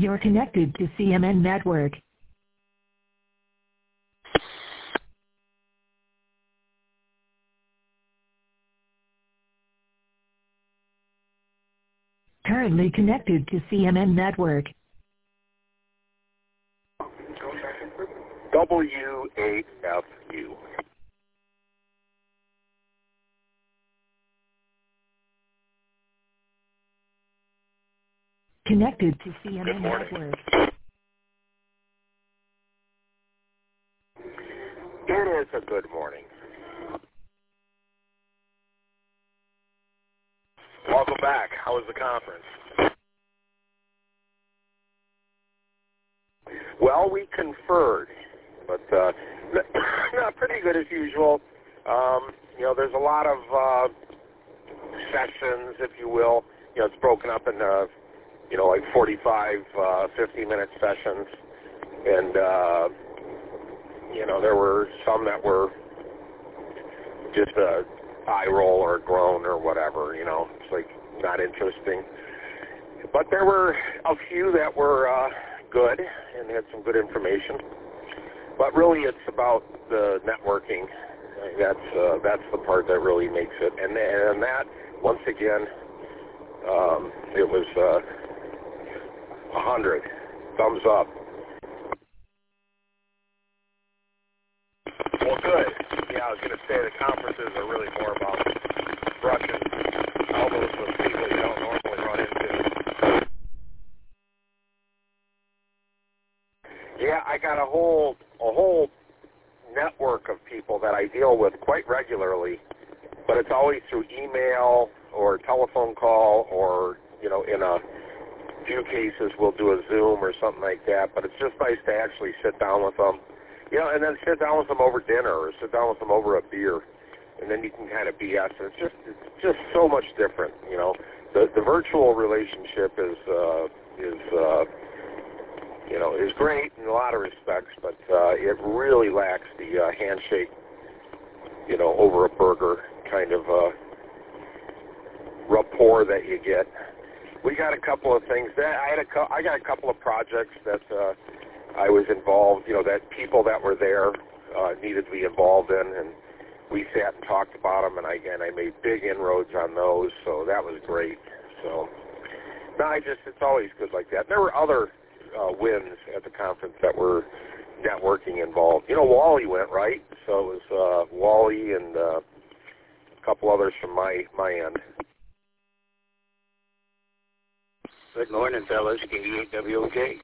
You're connected to CMN Network. Currently connected to CMN Network. W8FU. Connected to CMN Network. It is a good morning. Welcome back. How was the conference? Well, we conferred, but not pretty good as usual. There's a lot of sessions, if you will. It's broken up into, like 45, 50-minute sessions. And, there were some that were just a eye roll or a groan or whatever, It's like not interesting. But there were a few that were good and had some good information. But really it's about the networking. That's the part that really makes it. And that, once again, it was 100. Thumbs up. Well, good. Yeah, I was going to say the conferences are really more about brushing elbows with people you don't normally run into. Yeah, I got a whole network of people that I deal with quite regularly, but it's always through email or telephone call or, in a few cases we'll do a Zoom or something like that, but it's just nice to actually sit down with them. And then sit down with them over dinner or sit down with them over a beer, and then you can kind of BS. It's just so much different, The virtual relationship is great in a lot of respects, but it really lacks the handshake, over a burger kind of rapport that you get. We got a couple of things. I got a couple of projects that I was involved, that people that were there needed to be involved in, and we sat and talked about them, and I made big inroads on those, so that was great. So, it's always good like that. There were other wins at the conference that were networking involved. Wally went, right? So it was Wally and a couple others from my end. Good morning, fellas. K8WOK.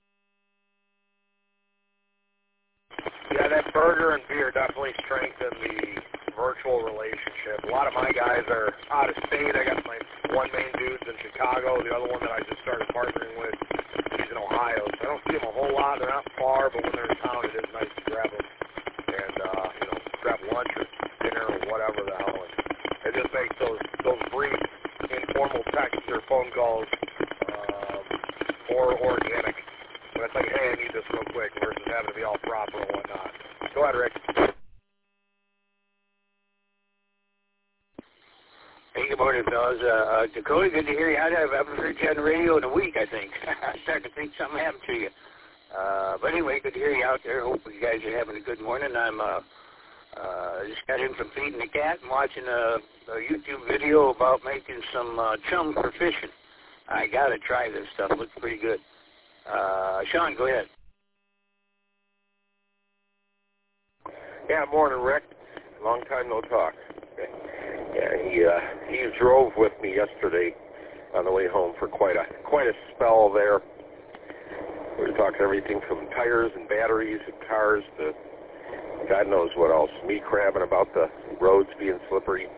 Yeah, that burger and beer definitely strengthened the virtual relationship. A lot of my guys are out of state. I got my one main dude's in Chicago. The other one that I just started partnering with, he's in Ohio. So I don't see them a whole lot. They're not far, but when they're in town, it is nice to grab them and, grab lunch or dinner or whatever the hell. And it just makes those brief, informal texts or phone calls more organic. When it's like, hey, I need this real quick versus having to be all proper and whatnot. Go ahead, Rick. Hey, good morning, fellas. Dakota, good to hear you. I haven't heard you on the radio in a week, I think. I'm starting to think something happened to you. But anyway, good to hear you out there. Hope you guys are having a good morning. I'm just got in from feeding the cat and watching a YouTube video about making some chum for fishing. I got to try this stuff. It looks pretty good. Sean, go ahead. Yeah, morning, Rick. Long time no talk. Yeah, he drove with me yesterday on the way home for quite a spell there. We were talking everything from tires and batteries and cars to God knows what else. Me crabbing about the roads being slippery.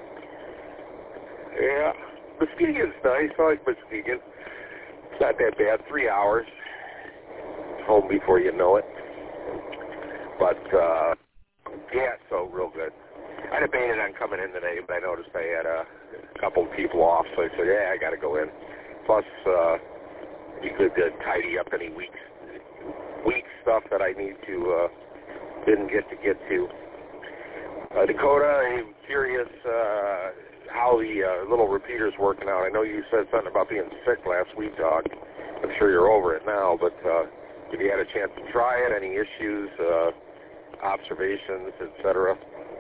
Yeah, Muskegon's nice. I like Muskegon. It's not that bad. 3 hours. Home before you know it. But, yeah, so real good. I debated on coming in today, but I noticed I had a couple of people off, so I said, yeah, I got to go in. Plus, be good to tidy up any weak stuff that I need to, didn't get to. Dakota, I'm curious how the little repeater's working out. I know you said something about being sick last week, dog. I'm sure you're over it now, but if you had a chance to try it, any issues, observations, etc.?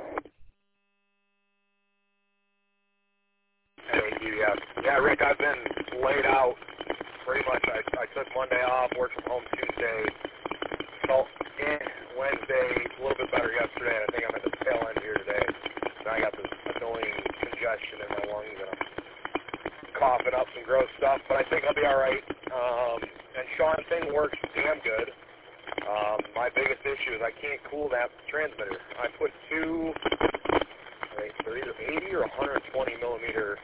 Yeah, Rick, I've been laid out pretty much. I took Monday off, worked from home Tuesday, felt Wednesday, a little bit better yesterday, and I think I'm at the tail end here today. And I got this annoying congestion in my lungs, and I'm coughing up some gross stuff, but I think I'll be all right. And Sean, thing works damn good. My biggest issue is I can't cool that transmitter. I put two, they're either 80 or 120 millimeter,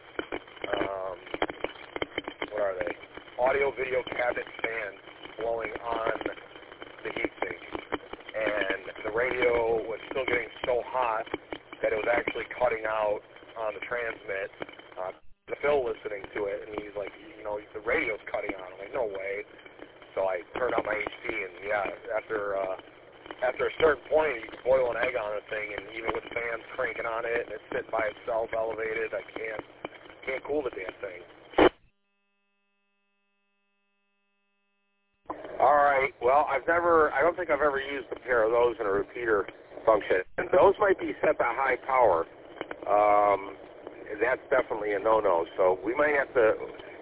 what are they? Audio-video cabinet fans blowing on the heatsink. And the radio was still getting so hot that it was actually cutting out on the transmit. Phil listening to it, and he's like, the radio's cutting on. I'm like, no way. So I turned on my HD, and yeah, after a certain point, you can boil an egg on a thing, and even with fans cranking on it, and it's sitting by itself elevated, I can't cool the damn thing. All right. Well, I don't think I've ever used a pair of those in a repeater function. And those might be set to high power. That's definitely a no-no. So we might have to,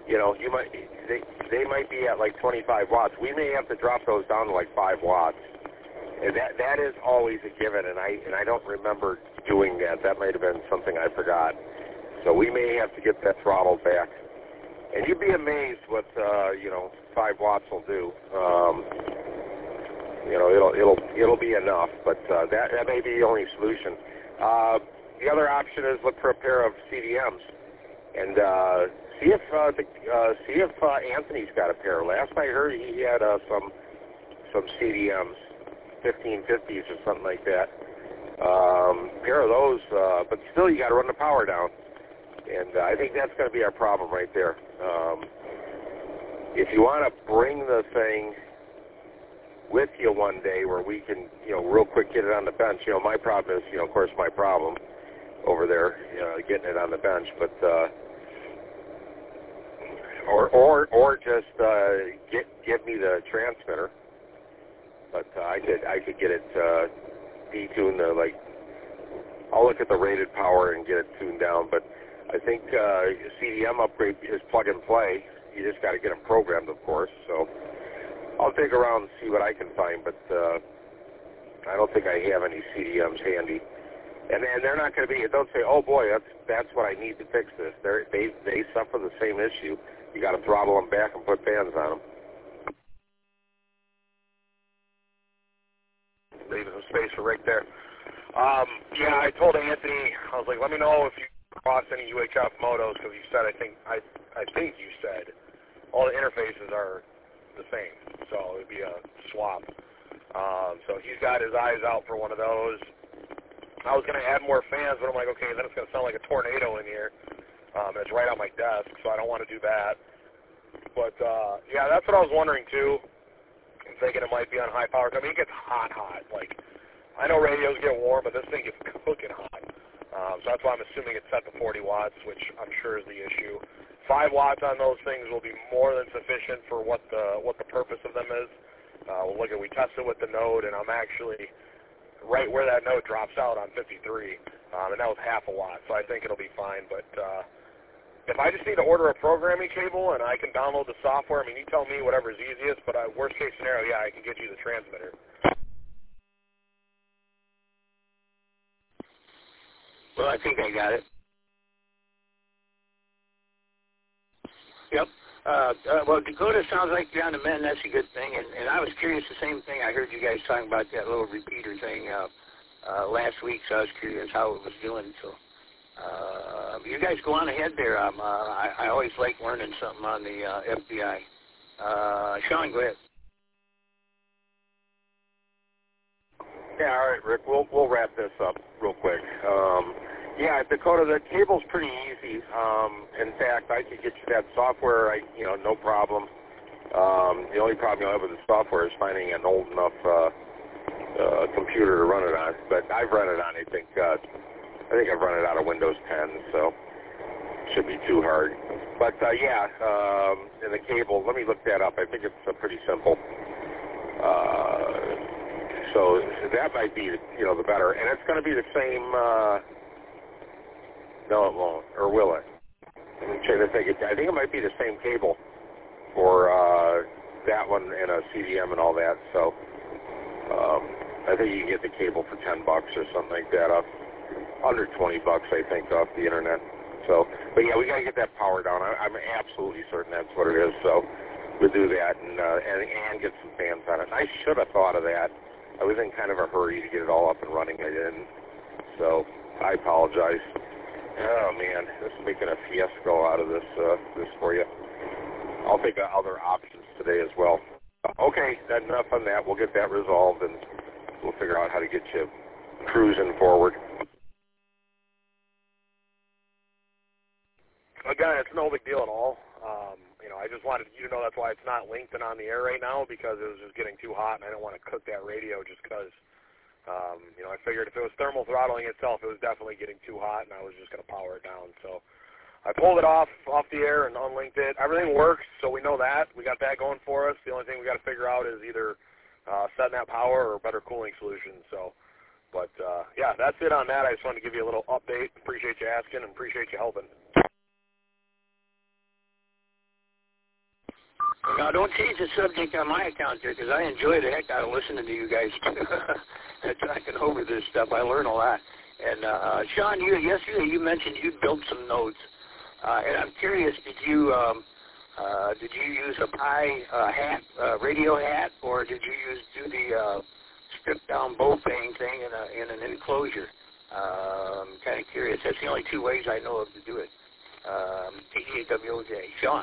they might be at like 25 watts. We may have to drop those down to like 5 watts. And that is always a given, and I don't remember doing that. That might have been something I forgot. So we may have to get that throttled back. And you'd be amazed what 5 watts will do. It'll be enough, but that may be the only solution. The other option is look for a pair of CDMs and see if Anthony's got a pair. Last I heard, he had some CDMs, 1550s or something like that. Pair of those, but still you got to run the power down. And I think that's going to be our problem right there. If you want to bring the thing with you one day where we can, real quick get it on the bench, my problem is, of course, my problem over there, getting it on the bench, but, or just give me the transmitter. But I could get it detuned to I'll look at the rated power and get it tuned down, but I think CDM upgrade is plug and play. You just got to get them programmed, of course. So I'll dig around and see what I can find, but I don't think I have any CDMs handy. And they're not going to be. Don't say, "Oh boy, that's what I need to fix this." They suffer the same issue. You got to throttle them back and put fans on them. Leaving some space for Rick there. Yeah, I told Anthony, I was like, let me know if you cross any UHF motos, because you said, I think you said all the interfaces are the same, so it would be a swap. So he's got his eyes out for one of those. I was going to add more fans, but I'm like, okay, then it's going to sound like a tornado in here. And it's right on my desk, so I don't want to do that. But, yeah, that's what I was wondering, too. I'm thinking it might be on high power. I mean, it gets hot. I know radios get warm, but this thing gets cooking hot. So that's why I'm assuming it's set to 40 watts, which I'm sure is the issue. 5 watts on those things will be more than sufficient for what the purpose of them is. We tested with the node, and I'm actually right where that node drops out on 53, and that was half a watt, so I think it'll be fine. But if I just need to order a programming cable and I can download the software, I mean, you tell me whatever's easiest, but worst case scenario, yeah, I can get you the transmitter. Well, I think I got it. Yep. Well, Dakota sounds like you're on the mend. That's a good thing. And I was curious, the same thing. I heard you guys talking about that little repeater thing last week, so I was curious how it was doing. So you guys go on ahead there. I always like learning something on the FBI. Sean, go ahead. Yeah, all right, Rick. We'll wrap this up real quick. Yeah, Dakota, the cable's pretty easy. In fact, I could get you that software, no problem. The only problem you'll have with the software is finding an old enough computer to run it on. But I've run it on, I think I've run it out of Windows 10. So should be too hard. But and the cable, let me look that up. I think it's pretty simple. So that might be, the better. And it's going to be the same, no it won't, or will it? I'm trying to think. I think it might be the same cable for that one and a CDM and all that. So I think you can get the cable for $10 or something like that, under $20, I think, off the internet. So, but yeah, we got to get that power down. I'm absolutely certain that's what it is. So we'll do that and get some fans on it. And I should have thought of that. I was in kind of a hurry to get it all up and running. I didn't. So I apologize. Oh man, this is making a fiasco out of this for you. I'll think of other options today as well. Okay, that's enough on that. We'll get that resolved and we'll figure out how to get you cruising forward. Again, it's no big deal at all. I just wanted you to know that's why it's not linked and on the air right now, because it was just getting too hot and I didn't want to cook that radio just because, I figured if it was thermal throttling itself, it was definitely getting too hot and I was just going to power it down. So I pulled it off the air and unlinked it. Everything works, so we know that. We got that going for us. The only thing we got to figure out is either setting that power or better cooling solution. So, but yeah, that's it on that. I just wanted to give you a little update. Appreciate you asking and appreciate you helping. Now, don't change the subject on my account there, because I enjoy the heck out of listening to you guys and talking over this stuff. I learn a lot. And Sean, yesterday you mentioned you built some nodes, and I'm curious, did you use a Pi hat, radio hat, or did you do the stripped down Bofang thing in an enclosure? I'm kind of curious. That's the only two ways I know of to do it. TDAWOJ. Sean.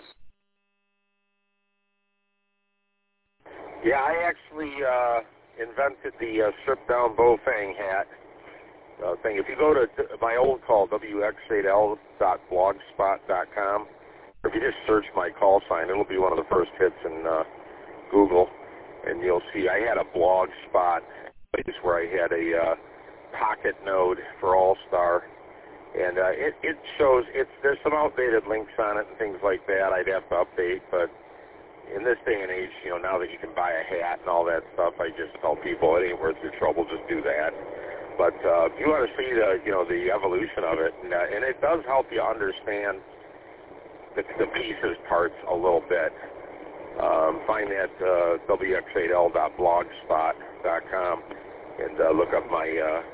Yeah, I actually invented the stripped-down Bofang hat thing. If you go to my old call, wx8l.blogspot.com, or if you just search my call sign, it'll be one of the first hits in Google, and you'll see I had a blog spot place where I had a pocket node for All-Star, and it shows, there's some outdated links on it and things like that I'd have to update, but in this day and age, now that you can buy a hat and all that stuff, I just tell people it ain't worth your trouble, just do that. But if you want to see the evolution of it, and it does help you understand the pieces parts a little bit. Find that wx8l.blogspot.com and look up my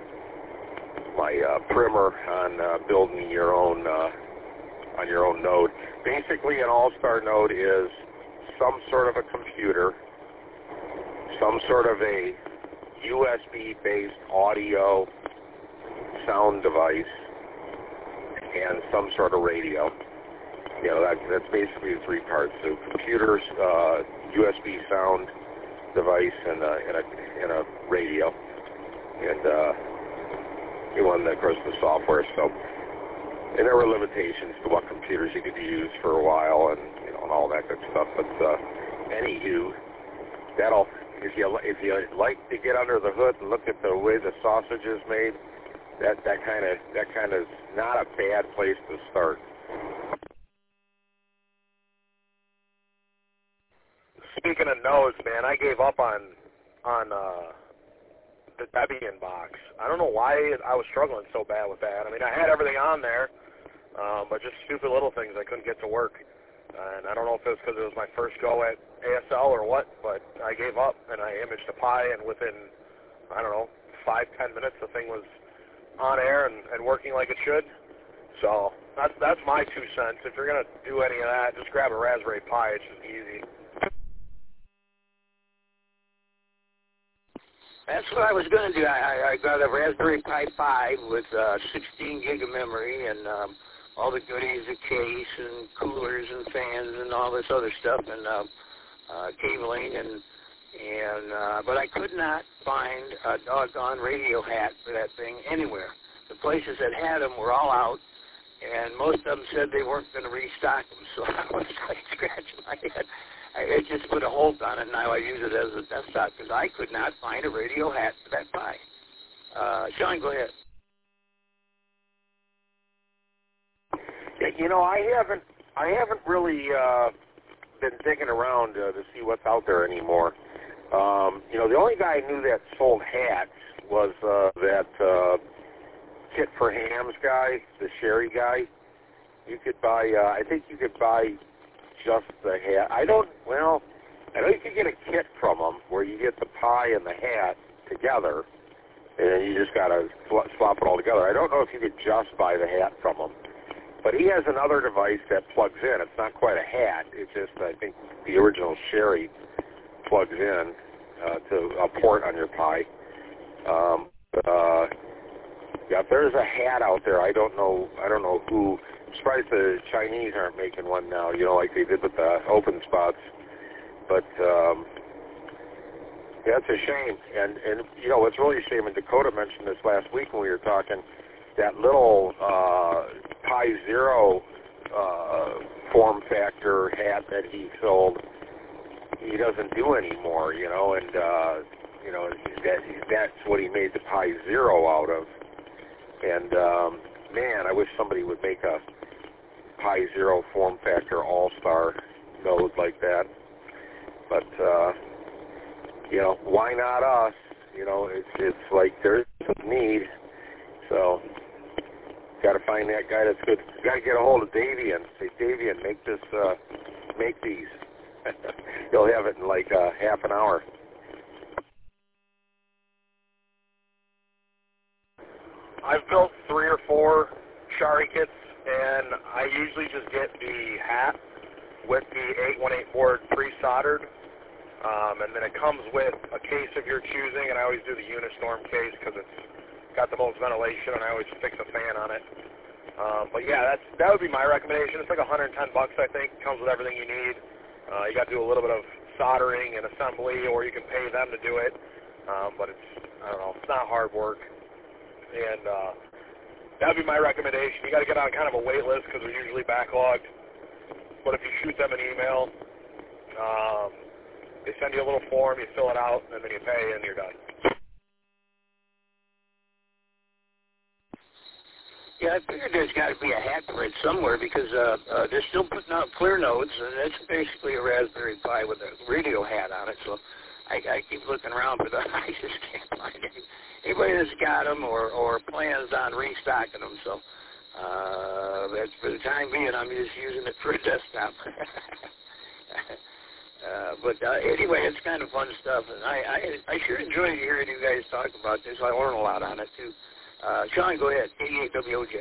primer on building your own on your own node. Basically, an All-Star node is some sort of a computer, some sort of a USB-based audio sound device, and some sort of radio. That's basically the three parts. So computers, USB sound device, and a radio, and of course the software. So, and there were limitations to what computers you could use for a while, and all that good stuff. But anywho, if you like to get under the hood and look at the way the sausage is made, that kind of is not a bad place to start. Speaking of nodes, man, I gave up on the Debian box. I don't know why I was struggling so bad with that. I mean, I had everything on there, but just stupid little things I couldn't get to work. And I don't know if it was because it was my first go at ASL or what, but I gave up and I imaged a Pi, and within, 5-10 minutes the thing was on air and working like it should. So that's my 2 cents. If you're going to do any of that, just grab a Raspberry Pi. It's just easy. That's what I was going to do. I got a Raspberry Pi 5 with 16 gig of memory and all the goodies, the case and coolers and fans and all this other stuff, and cabling, but I could not find a doggone radio hat for that thing anywhere. The places that had them were all out, and most of them said they weren't going to restock them, so I was like scratching my head. I just put a hold on it, and now I use it as a desktop because I could not find a radio hat for that Pi. Sean, go ahead. Yeah, I haven't really been digging around to see what's out there anymore. The only guy I knew that sold hats was that Kit for Hams guy, the Sherry guy. You could buy, I think you could buy just the hat. I know you could get a kit from him where you get the pie and the hat together, and you just got to swap it all together. I don't know if you could just buy the hat from him. But he has another device that plugs in. It's not quite a hat. It's just, I think, the original Sherry plugs in to a port on your pie. Yeah, if there's a hat out there, I don't know who. I'm surprised the Chinese aren't making one now, like they did with the open spots. But yeah, it's a shame. And what's really a shame, and Dakota mentioned this last week when we were talking, that little Pi Zero form factor hat that he sold, he doesn't do anymore, and that's what he made the Pi Zero out of. And man, I wish somebody would make a Pi Zero form factor all-star node like that. But why not us? It's like there's a need. So got to find that guy that's good. Got to get a hold of Davian. Say, Davian, make these. He'll have it in like half an hour. I've built 3 or 4 Shari kits, and I usually just get the hat with the 8184 board pre-soldered, and then it comes with a case of your choosing, and I always do the Unistorm case because it's got the most ventilation, and I always fix a fan on it. But yeah, that would be my recommendation. It's like $110, I think. It comes with everything you need. You got to do a little bit of soldering and assembly, or you can pay them to do it. But it's not hard work. And that would be my recommendation. You got to get on kind of a wait list because they're usually backlogged. But if you shoot them an email, they send you a little form, you fill it out, and then you pay, and you're done. Yeah, I figured there's got to be a hat for it somewhere because they're still putting out clear nodes, and it's basically a Raspberry Pi with a radio hat on it. So I keep looking around for them. I just can't find anybody that's got them or plans on restocking them. So that's for the time being, I'm just using it for a desktop. But anyway, it's kind of fun stuff, and I sure enjoy hearing you guys talk about this. I learn a lot on it too. Sean, go ahead. 88WOJ.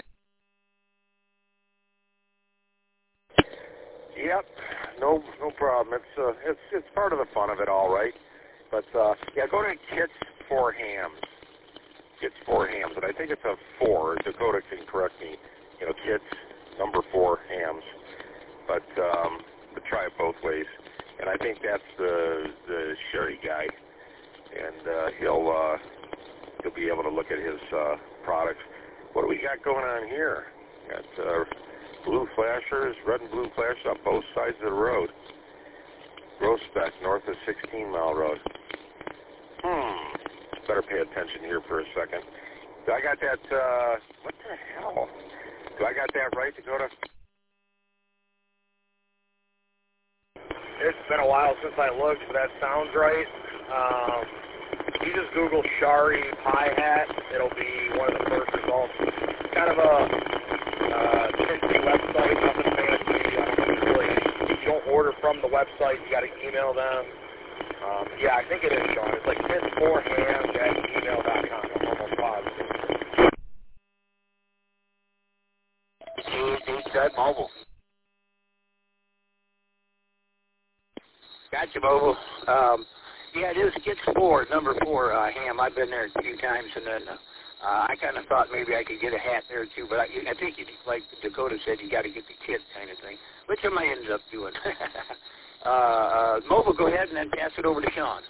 Yep, no problem. It's part of the fun of it, all right. But yeah, go to Kits for Hams. Kits for Hams, and I think it's a 4. Dakota can correct me. Kits number 4 Hams. But try it both ways. And I think that's the Sherry guy, and he'll be able to look at his products. What do we got going on here? Got blue flashers, red and blue flashers on both sides of the road. Grospec, north of 16 Mile Road. Better pay attention here for a second. Do I got that, what the hell? Do I got that right, Dakota? It's been a while since I looked, but that sounds right. If you just Google Shari Pi hat, it'll be one of the first results. It's kind of a fancy website, nothing fancy. You don't order from the website, you got to email them. Yeah, I think it is, Sean. It's like kits4hams@gmail.com. I'm almost positive. It's mobile. Gotcha, mobile. Yeah, it is Kits 4, number 4 Ham. I've been there a few times, and then I kind of thought maybe I could get a hat there too, but I think, like Dakota said, you got to get the kit kind of thing, which I might end up doing. Mobile, go ahead and then pass it over to Sean.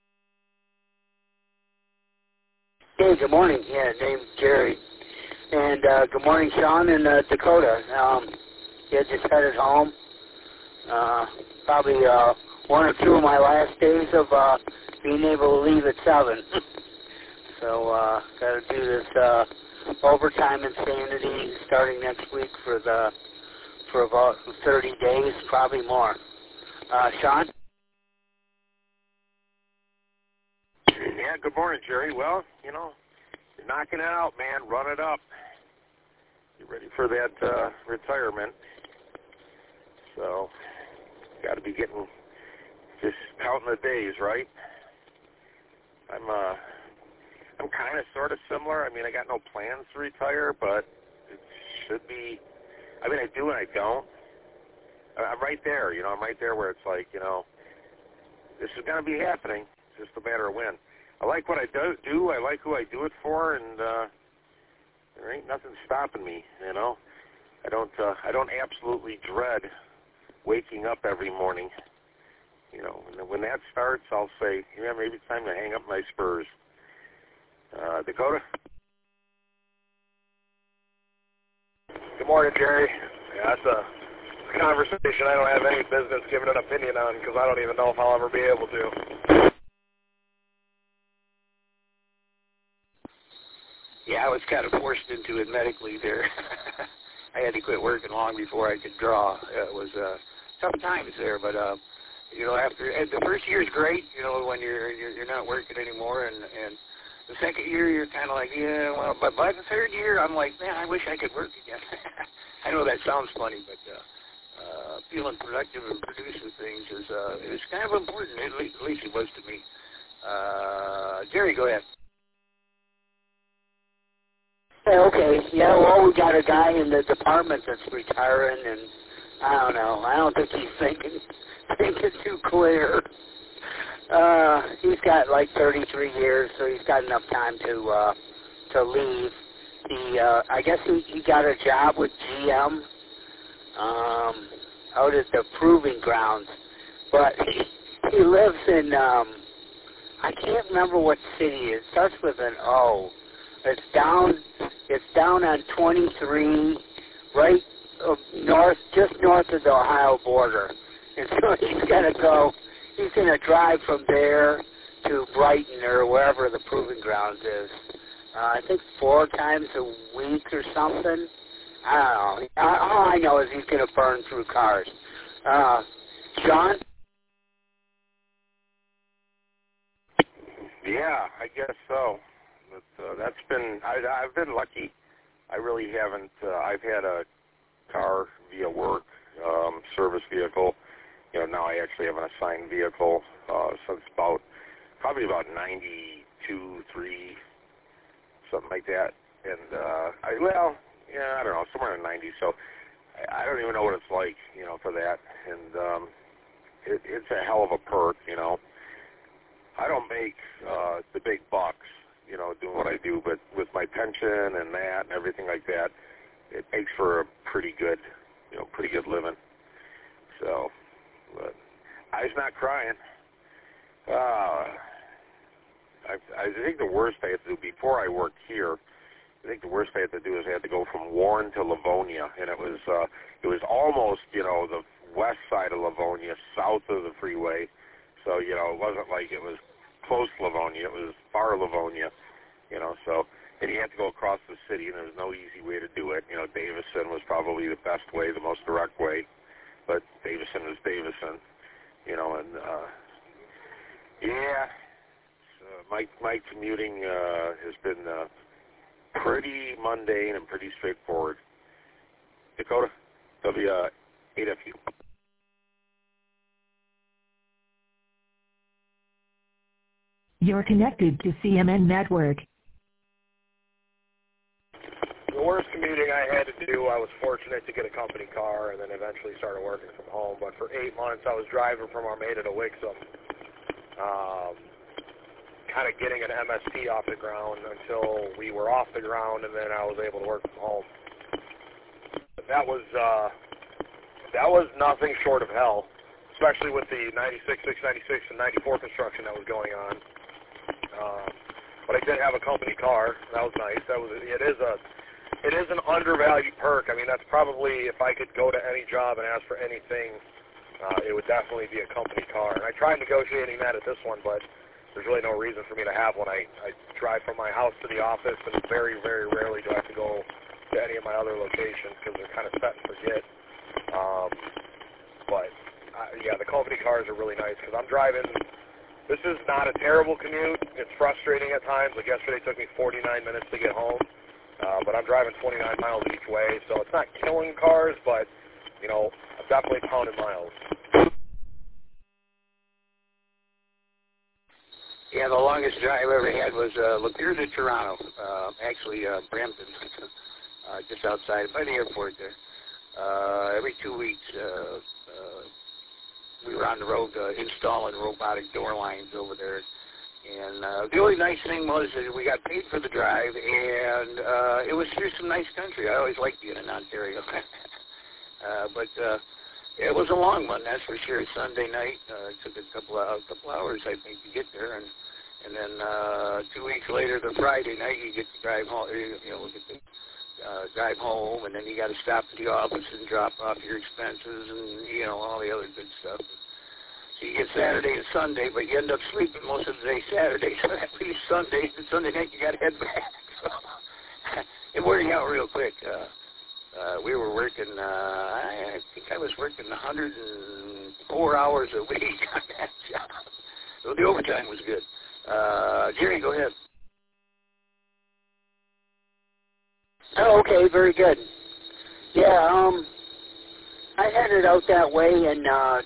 Hey, good morning. Yeah, name's Jerry. And good morning, Sean and Dakota. Yeah, just headed home. Probably one or two of my last days of being able to leave at 7. So got to do this overtime insanity starting next week for the for about 30 days, probably more. Sean? Yeah, good morning, Jerry. Well, you're knocking it out, man. Run it up. You're ready for that retirement. So, got to be just counting the days, right? I'm kind of sort of similar. I mean, I got no plans to retire, but it should be. I mean, I do and I don't. I'm right there, I'm right there where it's like, this is going to be happening. It's just a matter of when. I like what I do. I like who I do it for, and there ain't nothing stopping me, I don't absolutely dread waking up every morning. And when that starts, I'll say, maybe it's time to hang up my spurs. Dakota? Good morning, Jerry. Yeah, that's a conversation I don't have any business giving an opinion on because I don't even know if I'll ever be able to. Yeah, I was kind of forced into it medically there. I had to quit working long before I could draw. It was tough times there, but after the first year is great, when you're not working anymore, and the second year you're kind of like, yeah, well, but by the third year I'm like, man, I wish I could work again. I know that sounds funny, but feeling productive and producing things is kind of important. At least it was to me. Jerry, go ahead. Okay, yeah, well, we got a guy in the department that's retiring, and I don't know. I don't think he's thinking too clear. He's got like 33 years, so he's got enough time to leave. I guess he got a job with GM out at the proving grounds, but he lives in I can't remember what city. It starts with an O. It's down on 23, right north, just north of the Ohio border. And so he's going to drive from there to Brighton or wherever the proving grounds is. I think 4 times a week or something. I don't know. All I know is he's going to burn through cars. Sean? Yeah, I guess so. But I've been lucky. I really haven't. I've had a car via work, service vehicle. Now I actually have an assigned vehicle since probably about 92, 3, something like that. And I don't know, somewhere in the 90s. So I don't even know what it's like, for that. And it's a hell of a perk, I don't make the big bucks, doing what I do, but with my pension and that and everything like that, it makes for a pretty good living. So, but I was not crying. I think the worst I had to do before I worked here, I think the worst I had to do is I had to go from Warren to Livonia, and it was almost, the west side of Livonia, south of the freeway. So, it wasn't like it was close to Livonia. It was far Livonia, so, and you had to go across the city, and there was no easy way to do it. Davison was probably the best way, the most direct way, but Davison is Davison, and, yeah, my commuting has been pretty mundane and pretty straightforward. Dakota, W8FU. You're connected to CMN Network. The worst commuting I had to do, I was fortunate to get a company car and then eventually started working from home. But for 8 months, I was driving from Armada to Wixom, kind of getting an MSP off the ground until we were off the ground, and then I was able to work from home. That was nothing short of hell, especially with the 96, 696, and 94 construction that was going on. But I did have a company car. That was nice. It is an undervalued perk. I mean, that's probably, if I could go to any job and ask for anything, it would definitely be a company car. And I tried negotiating that at this one, but there's really no reason for me to have one. I drive from my house to the office, and very, very rarely do I have to go to any of my other locations because they're kind of set and forget. But, yeah, the company cars are really nice because I'm driving. This is not a terrible commute. It's frustrating at times. Like yesterday, it took me 49 minutes to get home. But I'm driving 29 miles each way, so it's not killing cars, but, you know, I'm definitely pounding miles. Yeah, the longest drive I ever had was Lapeer to Toronto, actually Brampton, just outside by the airport there. Every 2 weeks, we were on the road installing robotic door lines over there. And the only nice thing was that we got paid for the drive, and it was through some nice country. I always liked being in Ontario. But it was a long one, that's for sure. Sunday night, it took a couple hours, I think, to get there. And then 2 weeks later, the Friday night, you get to drive home, drive home, and then you got to stop at the office and drop off your expenses and, you know, all the other good stuff. So you get Saturday and Sunday, but you end up sleeping most of the day Saturday, so that leaves Sunday, and Sunday night you got to head back. So it worked out real quick. We were working, I think I was working 104 hours a week on that job. So the overtime was good. Jerry, go ahead. Oh, okay, very good. Yeah, I headed out that way in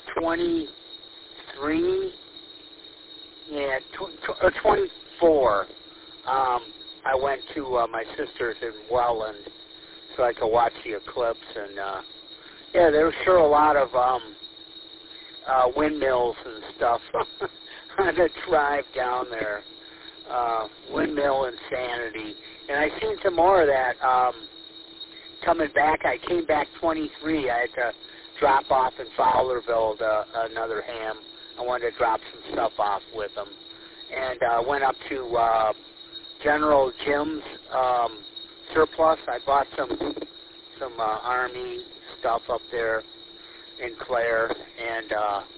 24. I went to my sister's in Welland so I could watch the eclipse, and yeah, there was sure a lot of windmills and stuff on the drive down there. Windmill insanity. And I seen some more of that coming back. I came back 23. I had to drop off in Fowlerville another ham. I wanted to drop some stuff off with them. And went up to General Jim's surplus. I bought some Army stuff up there in Clare. And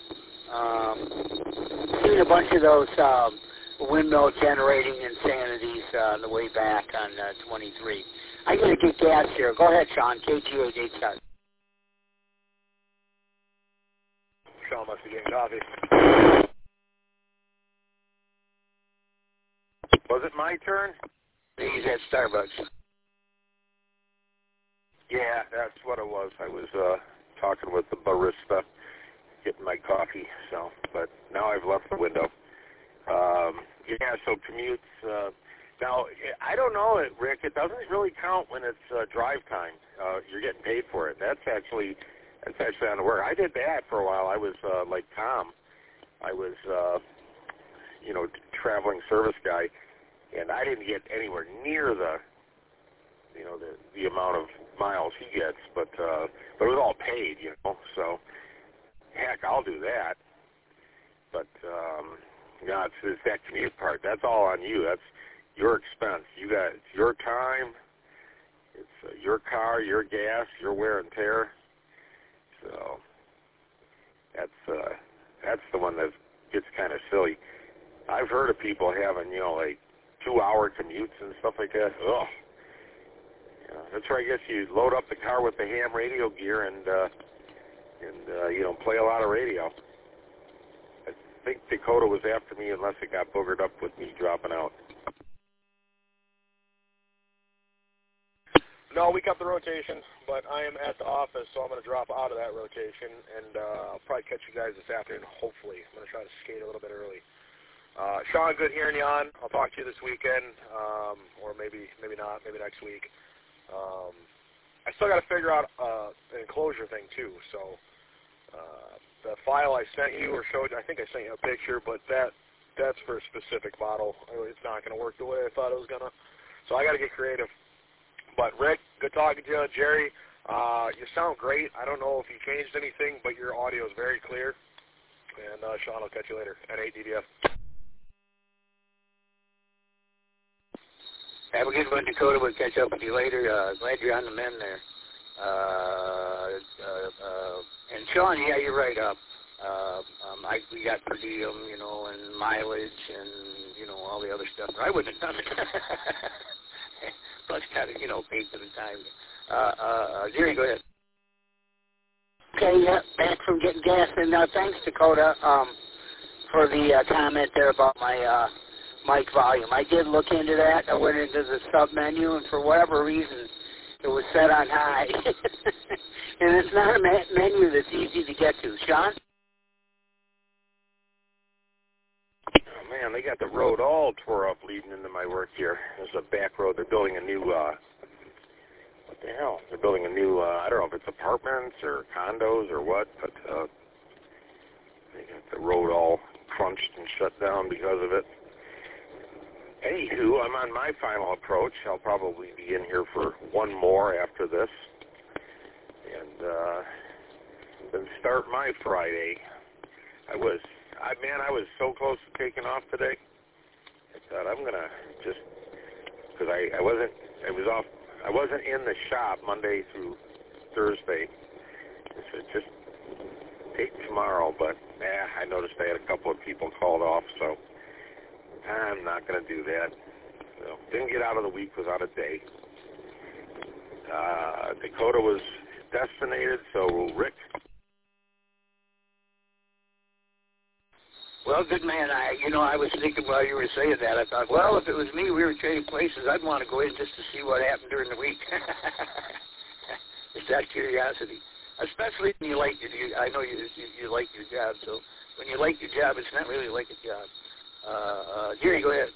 seen a bunch of those windmill generating insanities on the way back on 23. I got to get gas here. Go ahead, Sean. KG887. Sean must be getting coffee. Was it my turn? He's at Starbucks. Yeah, that's what it was. I was talking with the barista, getting my coffee. So, but now I've left the window. Yeah, so commutes. Now, I don't know, Rick. It doesn't really count when it's drive time. You're getting paid for it. That's actually on the work. I did that for a while. I was like Tom. I was, traveling service guy, and I didn't get anywhere near the amount of miles he gets, but it was all paid, So, heck, I'll do that. But it's that commute part. That's all on you. That's your expense. It's your time. It's your car, your gas, your wear and tear. So that's the one that gets kind of silly. I've heard of people having, like 2-hour commutes and stuff like that. Ugh. That's where I guess you load up the car with the ham radio gear and play a lot of radio. I think Dakota was after me unless it got boogered up with me dropping out. No, we kept the rotation, but I am at the office, so I'm going to drop out of that rotation, and I'll probably catch you guys this afternoon, hopefully. I'm going to try to skate a little bit early. Sean, good hearing you on. I'll talk to you this weekend, or maybe not, maybe next week. I still got to figure out an enclosure thing, too, so the file I sent you or showed you, I think I sent you a picture, but that's for a specific model. It's not going to work the way I thought it was going to, so I got to get creative. But, Rick, good talking to you. Jerry, you sound great. I don't know if you changed anything, but your audio is very clear. And, Sean, I'll catch you later at 8DDF. Have a good one, Dakota. We'll catch up with you later. Glad you're on the mend there. And, Sean, yeah, you're right. We got per diem, and mileage and, all the other stuff. I wouldn't have done it. Plus, kind of, paid for the time. Jerry, go ahead. Okay, yeah, back from getting gas. And thanks, Dakota, for the comment there about my mic volume. I did look into that. I went into the sub-menu, and for whatever reason, it was set on high. And it's not a menu that's easy to get to. Sean? Oh, man, they got the road all tore up leading into my work here. There's a back road. They're building a new, what the hell? They're building a new, I don't know if it's apartments or condos or what, but they got the road all crunched and shut down because of it. Anywho, I'm on my final approach. I'll probably be in here for one more after this. And then start my Friday. I was so close to taking off today. I thought I'm gonna just, because I wasn't in the shop Monday through Thursday. I said just take tomorrow, but I noticed I had a couple of people called off, so I'm not going to do that. So, didn't get out of the week without a day. Dakota was destinated, so Rick. Well, good man. I was thinking while you were saying that, I thought, well, if it was me, we were trading places, I'd want to go in just to see what happened during the week. Just out of curiosity. Especially when you like your, I know you like your job, so when you like your job, it's not really like a job. Jerry, go ahead.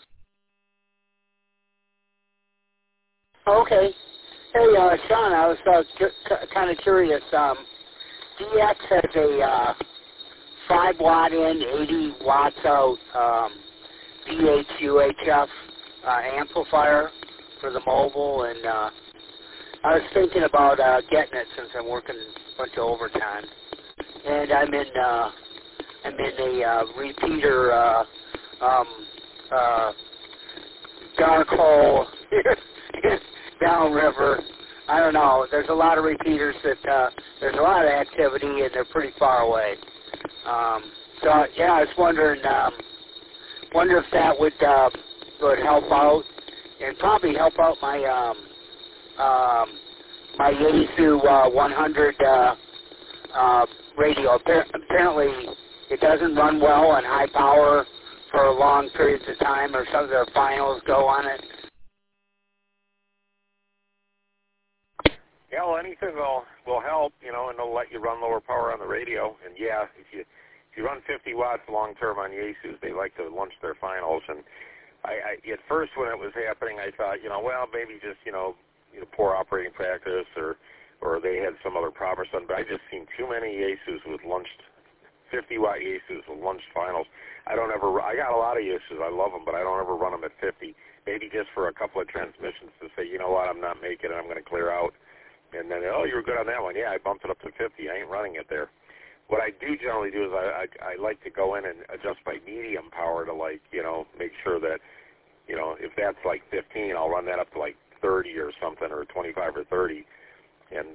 Okay. Hey, Sean, I was kind of curious. DX has a 5-watt in, 80 watts out VHUHF amplifier for the mobile, and I was thinking about getting it since I'm working a bunch of overtime, and I'm in a repeater dark hole downriver. I don't know. There's a lot of repeaters that there's a lot of activity, and they're pretty far away. So yeah, I was wondering, wonder if that would help out, and probably help out my my Yaesu 100 radio. Apparently, it doesn't run well on high power for long periods of time, or some of their finals go on it. Yeah, well, anything will help, and they'll let you run lower power on the radio. And yeah, if you run 50 watts long term on Yaesus, they like to launch their finals. And I at first when it was happening, I thought, well, maybe just poor operating practice, or they had some other problem or something. But I just seen too many Yaesus with launched 50 watt Yaesus with launched finals. I got a lot of Yaesus. I love them, but I don't ever run them at 50. Maybe just for a couple of transmissions to say, you know what, I'm not making it. I'm going to clear out. And then, oh, you were good on that one. Yeah, I bumped it up to 50. I ain't running it there. What I do generally do is I like to go in and adjust my medium power to, make sure that, if that's like 15, I'll run that up to like 30 or something, or 25 or 30. And,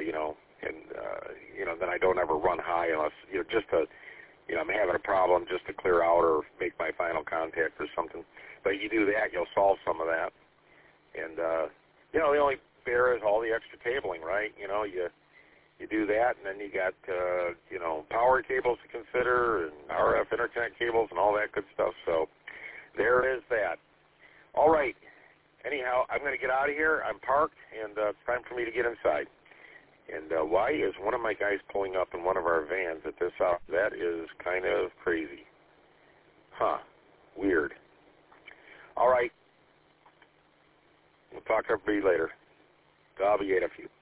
then I don't ever run high unless, just to, I'm having a problem just to clear out or make my final contact or something. But you do that, you'll solve some of that. And, the only bear is all the extra cabling, right? You do that, and then you got, power cables to consider, and RF interconnect cables, and all that good stuff. So there is that. All right. Anyhow, I'm going to get out of here. I'm parked, and it's time for me to get inside. And why is one of my guys pulling up in one of our vans at this hour? That is kind of crazy. Huh. Weird. All right. We'll talk to everybody later. I'll be a few.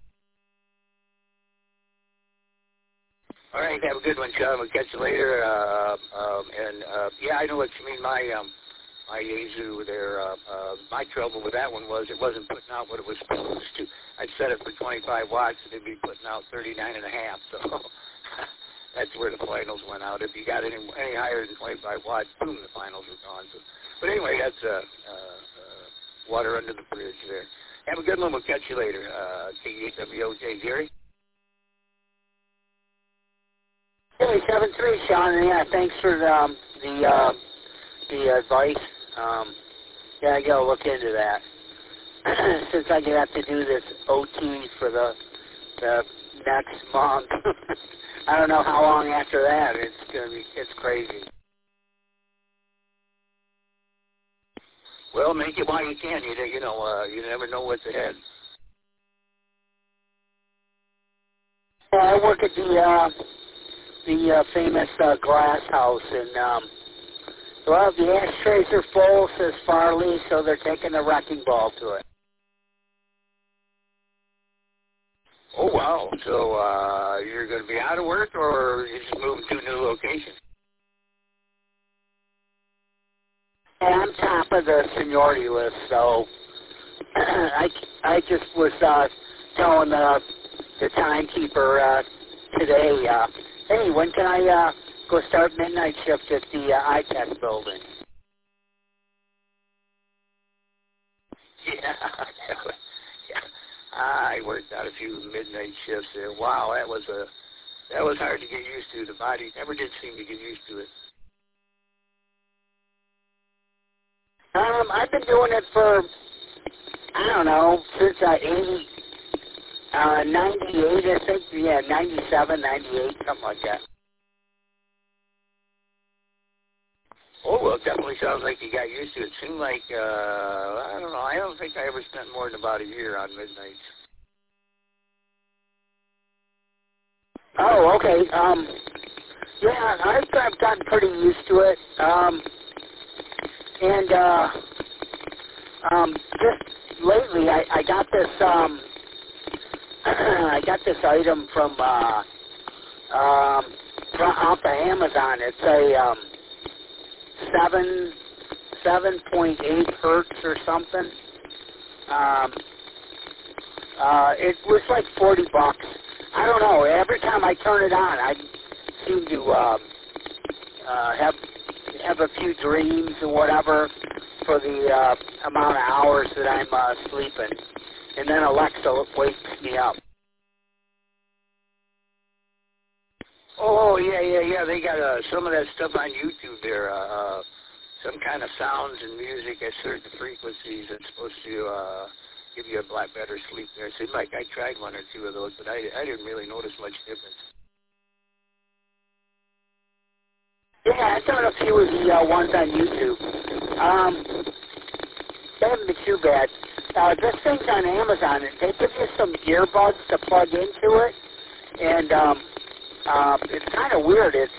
All right, have a good one, Sean. We'll catch you later. Yeah, I know what you mean. My Yaesu there, my trouble with that one was it wasn't putting out what it was supposed to. I'd set it for 25 watts, and it'd be putting out 39.5. So that's where the finals went out. If you got any higher than 25 watts, boom, the finals were gone. So, but anyway, that's water under the bridge there. Have a good one. We'll catch you later. KWOJ, Jerry. Hey, 7-3, Sean. And yeah, thanks for the advice. Yeah, I gotta look into that. Since I have to do this OT for the next month. I don't know how long after that. It's crazy. Well, make it while you can. You never know what's ahead. I work at the famous glass house, and well, the ashtrays are full, says Farley, so they're taking the wrecking ball to it. Oh, wow. So you're going to be out of work, or you're just moving to a new location? I'm top of the seniority list, so I just was telling the timekeeper today, hey, when can I go start midnight shift at the ITEC building? Yeah. I worked out a few midnight shifts there. Wow, that was hard to get used to. The body never did seem to get used to it. I've been doing it for, I don't know, since 98, I think. Yeah, 97, 98, something like that. Oh, well, it definitely sounds like you got used to it. It seemed like, I don't know, I don't think I ever spent more than about a year on midnights. Oh, okay. Yeah, I've gotten pretty used to it. Just lately, I got this, I got this item from off of Amazon. It's a 7.8 hertz or something. It was like $40. I don't know. Every time I turn it on, I seem to have a few dreams or whatever for the amount of hours that I'm sleeping, and then Alexa wakes me up. Oh, yeah. They got some of that stuff on YouTube there. Some kind of sounds and music at certain frequencies that's supposed to give you a lot better sleep there. It seemed like I tried one or two of those, but I didn't really notice much difference. Yeah, I've done a few of the ones on YouTube. They haven't been too bad. This thing's on Amazon, and they give you some earbuds to plug into it, and it's kind of weird. It's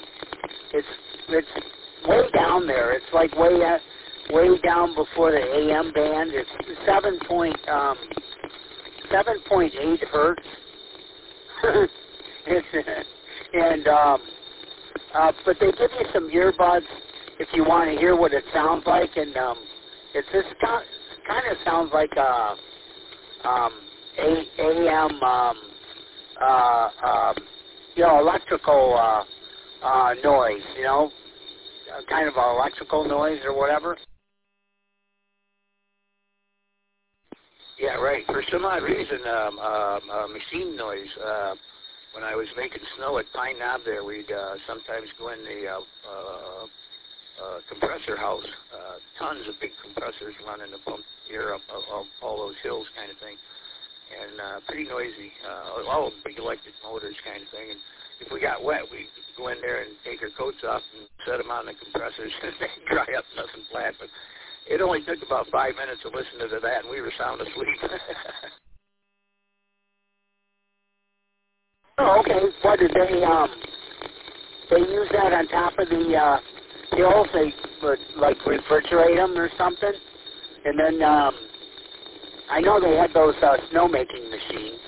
way down there. It's like way down before the AM band. It's 7.8 hertz. But they give you some earbuds if you want to hear what it sounds like, and it's just kind of sounds like AM electrical noise, kind of electrical noise or whatever. Yeah, right. For some odd reason, machine noise. When I was making snow at Pine Knob there, we'd sometimes go in the compressor house. Tons of big compressors running to pump air up all those hills kind of thing. And pretty noisy. All big electric motors kind of thing. And if we got wet, we'd go in there and take our coats off and set them on the compressors and they'd dry up nice and flat. But it only took about 5 minutes to listen to that, and we were sound asleep. Oh, okay. What did they use that on top of the hills? They would like refrigerate them or something, and then I know they had those snowmaking machines.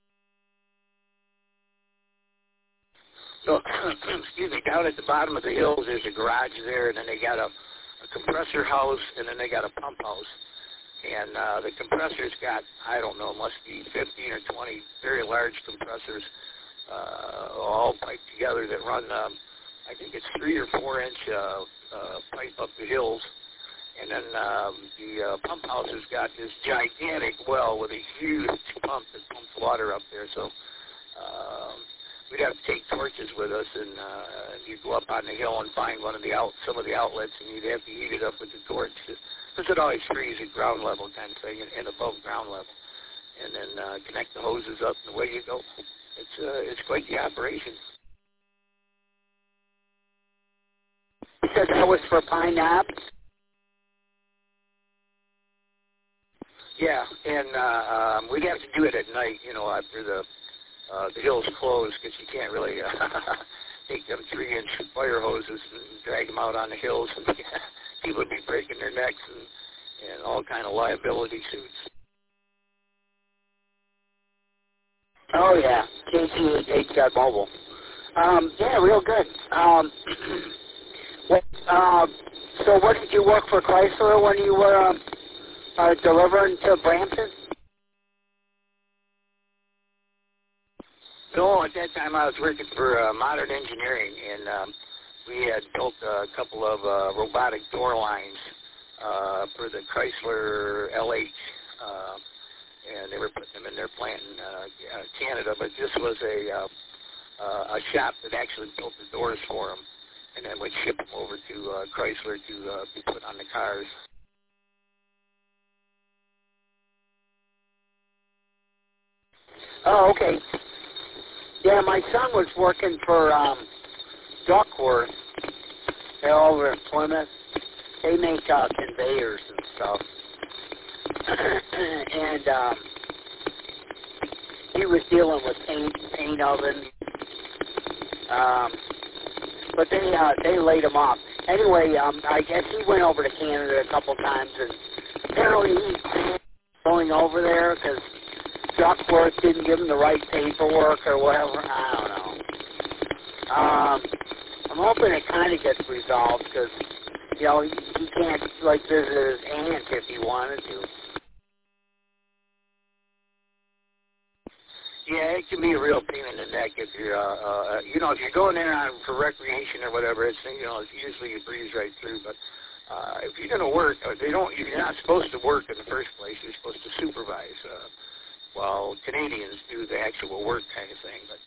So, excuse me, down at the bottom of the hills, there's a garage there, and then they got a compressor house, and then they got a pump house. And the compressor's got, I don't know, must be 15 or 20 very large compressors, all piped together that run, I think it's 3 or 4 inch pipe up the hills. And then the pump house has got this gigantic well with a huge pump that pumps water up there. So we'd have to take torches with us, and you'd go up on the hill and find some of the outlets, and you'd have to heat it up with the torch because it always freezes at ground level kind of thing and above ground level. and then connect the hoses up, and away you go. It's quite the operation. You said that was for Pine Knob? Yeah, and we'd have to do it at night, after the hills close, because you can't really take them 3-inch fire hoses and drag them out on the hills, and people would be breaking their necks and all kind of liability suits. Oh, yeah, KT8 Mobile. Yeah, real good. So what did you work for Chrysler when you were delivering to Brampton? No, at that time I was working for Modern Engineering, and we had built a couple of robotic door lines for the Chrysler LH, and they were putting them in their plant in Canada. But this was a shop that actually built the doors for them, and then would ship them over to Chrysler to be put on the cars. Oh, okay. Yeah, my son was working for Duckworth. They're over in Plymouth. They make conveyors and stuff. And he was dealing with paint ovens. But they laid him off. Anyway, I guess he went over to Canada a couple times, and apparently he's going over there because Duckworth didn't give him the right paperwork or whatever. I don't know. I'm hoping it kind of gets resolved because, he can't, visit his aunt if he wanted to. Yeah, it can be a real pain in the neck if you're, if you're going in for recreation or whatever. It's usually you breeze right through. But if you're going to work, you're not supposed to work in the first place. You're supposed to supervise. While Canadians do the actual work kind of thing, but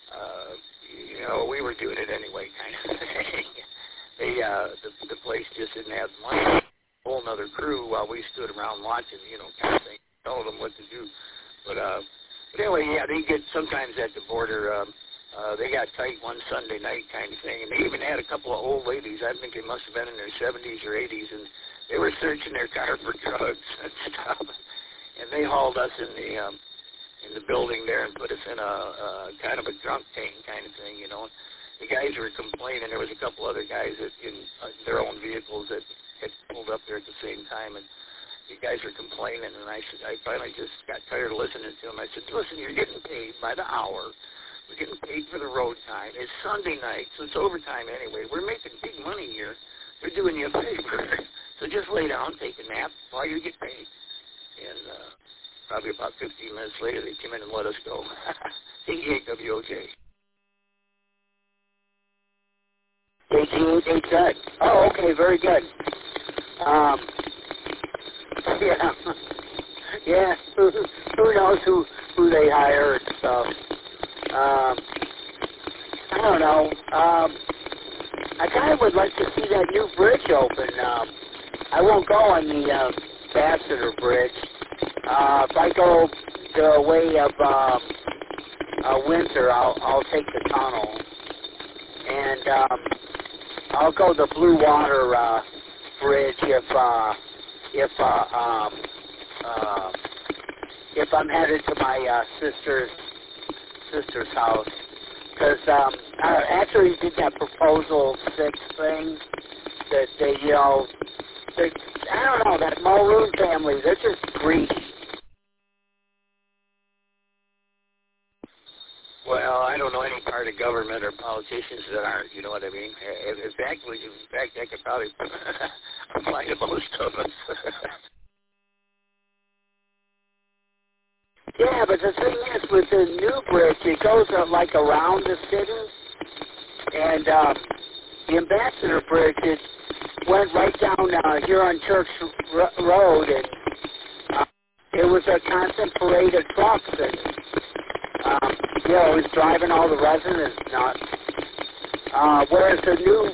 we were doing it anyway, kind of thing. The place just didn't have the money. A whole other crew while we stood around watching, kind of thing, telling them what to do. But anyway, yeah, they get sometimes at the border. They got tight one Sunday night kind of thing, and they even had a couple of old ladies. I think they must have been in their 70s or 80s, and they were searching their car for drugs and stuff. And they hauled us in the building there and put us in a kind of a drunk tank kind of thing, The guys were complaining. There was a couple other guys in their own vehicles that had pulled up there at the same time, and the guys were complaining. And I finally just got tired of listening to them. I said, listen, you're getting paid by the hour. We're getting paid for the road time. It's Sunday night, so it's overtime anyway. We're making big money here. They're doing you a favor. So just lay down, take a nap while you get paid. And probably about 15 minutes later, they came in and let us go. KT8WOJ. KT8 Oh, okay, very good. Yeah. Who knows who they hire and stuff. I don't know. I kind of would like to see that new bridge open. I won't go on the Ambassador Bridge. If I go the way of Windsor, I'll take the tunnel, and I'll go the Blue Water Bridge if I'm headed to my sister's house. Because after he did that Proposal 6 thing, that they, I don't know, that Mulroon family, they're just greedy. Well, I don't know any part of government or politicians that aren't, you know what I mean? In fact, I could probably apply to most of us. Yeah, but the thing is, with the new bridge, it goes around the city, and the Ambassador Bridge, it went right down here on Church Road, and it was a constant parade of trucks, and it was driving all the residents nuts. Whereas the new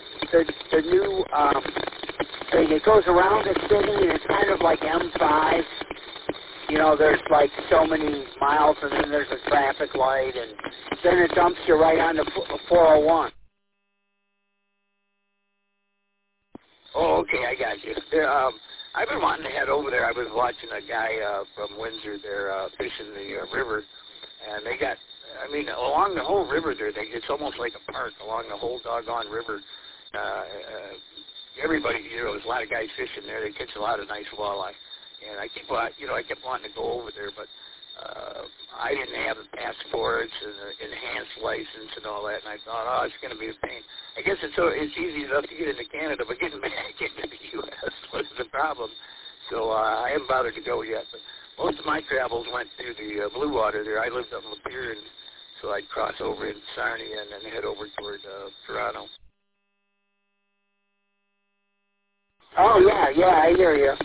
thing, it goes around the city, and it's kind of like M5. you know, there's like so many miles, and then there's a traffic light, and then it dumps you right on the 401. Oh, okay, I got you. There, I've been wanting to head over there. I was watching a guy from Windsor there fishing the river, and they got, I mean, along the whole river there, it's almost like a park along the whole doggone river. Everybody, you know, there's a lot of guys fishing there. They catch a lot of nice walleye, and I keep, you know, I kept wanting to go over there, but I didn't have the passports and the enhanced license and all that, and I thought, oh, it's going to be a pain. I guess it's easy enough to get into Canada, but getting into the U.S. was the problem. So I haven't bothered to go yet. But most of my travels went through the Blue Water there. I lived up in Lapeer, and so I'd cross over in Sarnia and then head over toward Toronto. Oh yeah, I hear you.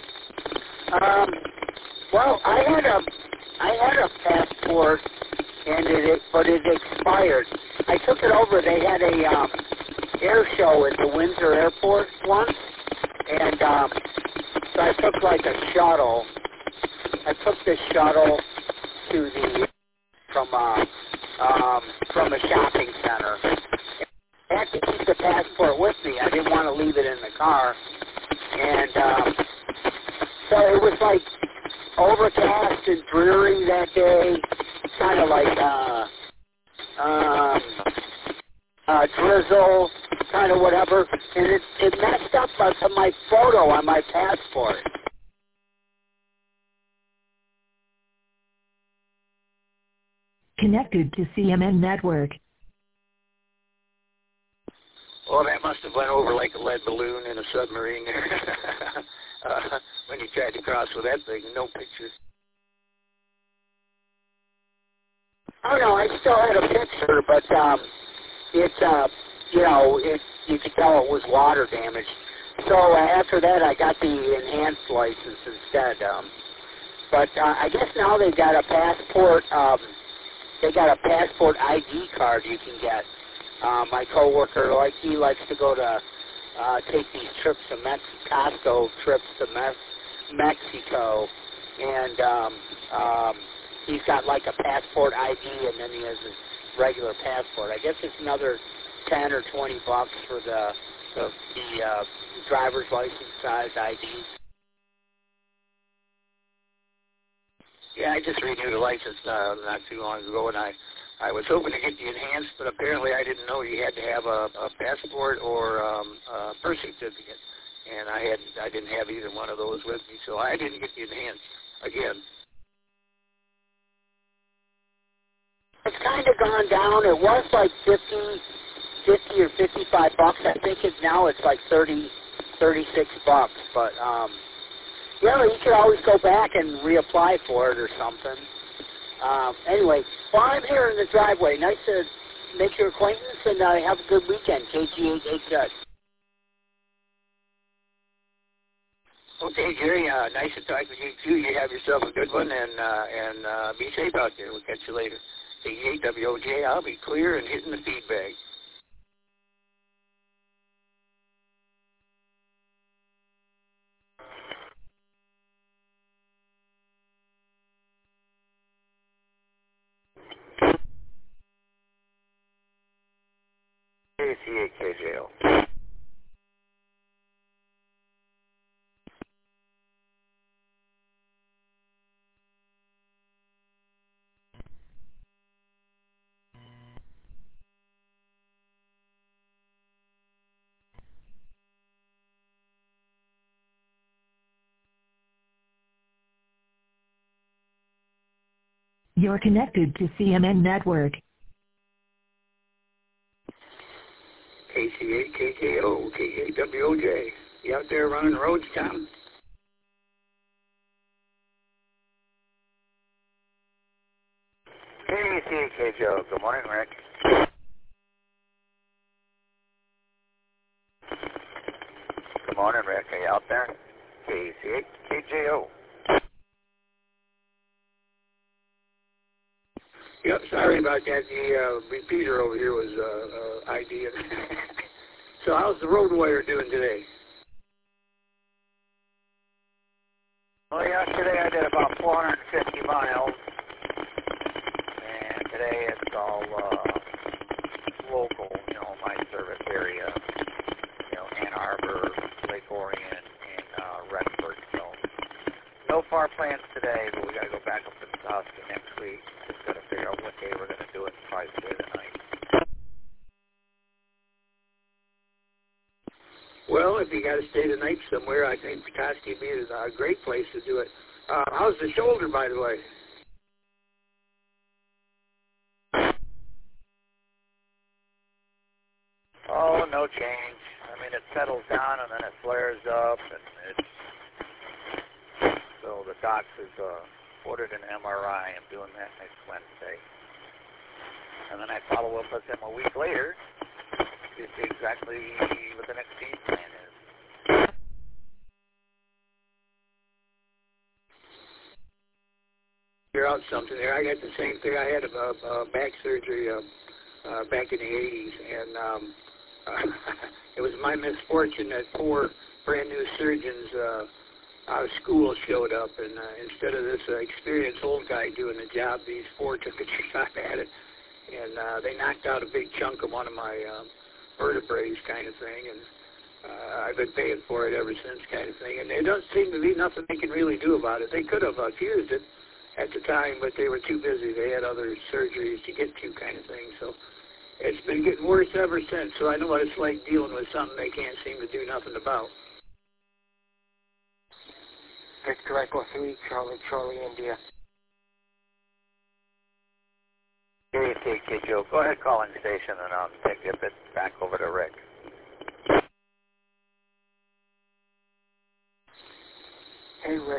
Well, I had a passport, but it expired. I took it over. They had a air show at the Windsor Airport once, and so I took like a shuttle. I took the shuttle to the from a shopping center. I had to keep the passport with me. I didn't want to leave it in the car, and so it was like overcast and dreary that day, kind of like drizzle, kind of whatever, and it messed up my photo on my passport. Connected to CMN Network. Well, that must have went over like a lead balloon in a submarine there. When you tried to cross with that thing, no pictures. Oh no, I still had a picture, but it's you know, you could tell it was water damage. So after that, I got the enhanced license instead. But I guess now they got a passport. They got a passport ID card you can get. My coworker, he likes to go to take these trips to Costco trips to Mexico, and he's got like a passport ID, and then he has his regular passport. I guess it's another $10 or $20 for the driver's license size ID. Yeah, I just renewed a license not too long ago, and I was hoping to get the enhanced, but apparently I didn't know you had to have a passport or a birth certificate, and I didn't have either one of those with me, so I didn't get the enhanced again. It's kind of gone down. It was like 50 or $55. I think now it's like $36. But yeah, you could always go back and reapply for it or something. Anyway, well, I'm here in the driveway. Nice to make your acquaintance, and have a good weekend. KG8HUD. Okay, Jerry. Nice to talk with you too. You have yourself a good one, and be safe out there. We'll catch you later. KG8WOJ. I'll be clear and hitting the feed bag. KC8KJO. You're connected to CMN Network. KC8KKO, KAWOJ. You out there running the roads, Tom? KC8KJO. Good morning, Rick. Good morning, Rick. Are you out there? KC8KJO. Yep, sorry about that. The repeater over here was ID. So how's the road warrior doing today? Well, yesterday I did about 450 50 miles, and today it's all local, my service area, Ann Arbor, Lake Orion, and Rexburg. So no far plans today, but we got to go back up to Petoskey next week. Just got to figure out what day we're going to do it and probably stay the night. Well, if you got to stay the night somewhere, I think Petoskey would be a great place to do it. How's the shoulder, by the way? Oh, no change. I mean, it settles down and then it flares up, and so the doc has ordered an MRI. I'm doing that next Wednesday, and then I follow up with him a week later to see exactly what the next game plan is. Figure out something there. I got the same thing. I had a back surgery back in the 80s, and it was my misfortune that 4 brand new surgeons out of school showed up, and instead of this experienced old guy doing the job, these 4 took a shot at it, and they knocked out a big chunk of one of my vertebrae kind of thing, and I've been paying for it ever since kind of thing, and there doesn't seem to be nothing they can really do about it. They could have fused it at the time, but they were too busy. They had other surgeries to get to kind of thing, so it's been getting worse ever since, so I know what it's like dealing with something they can't seem to do nothing about. Victor Echo 3, Charlie, India. Okay, Joe, go ahead, calling station, and I'll take it back over to Rick. Hey, Rick,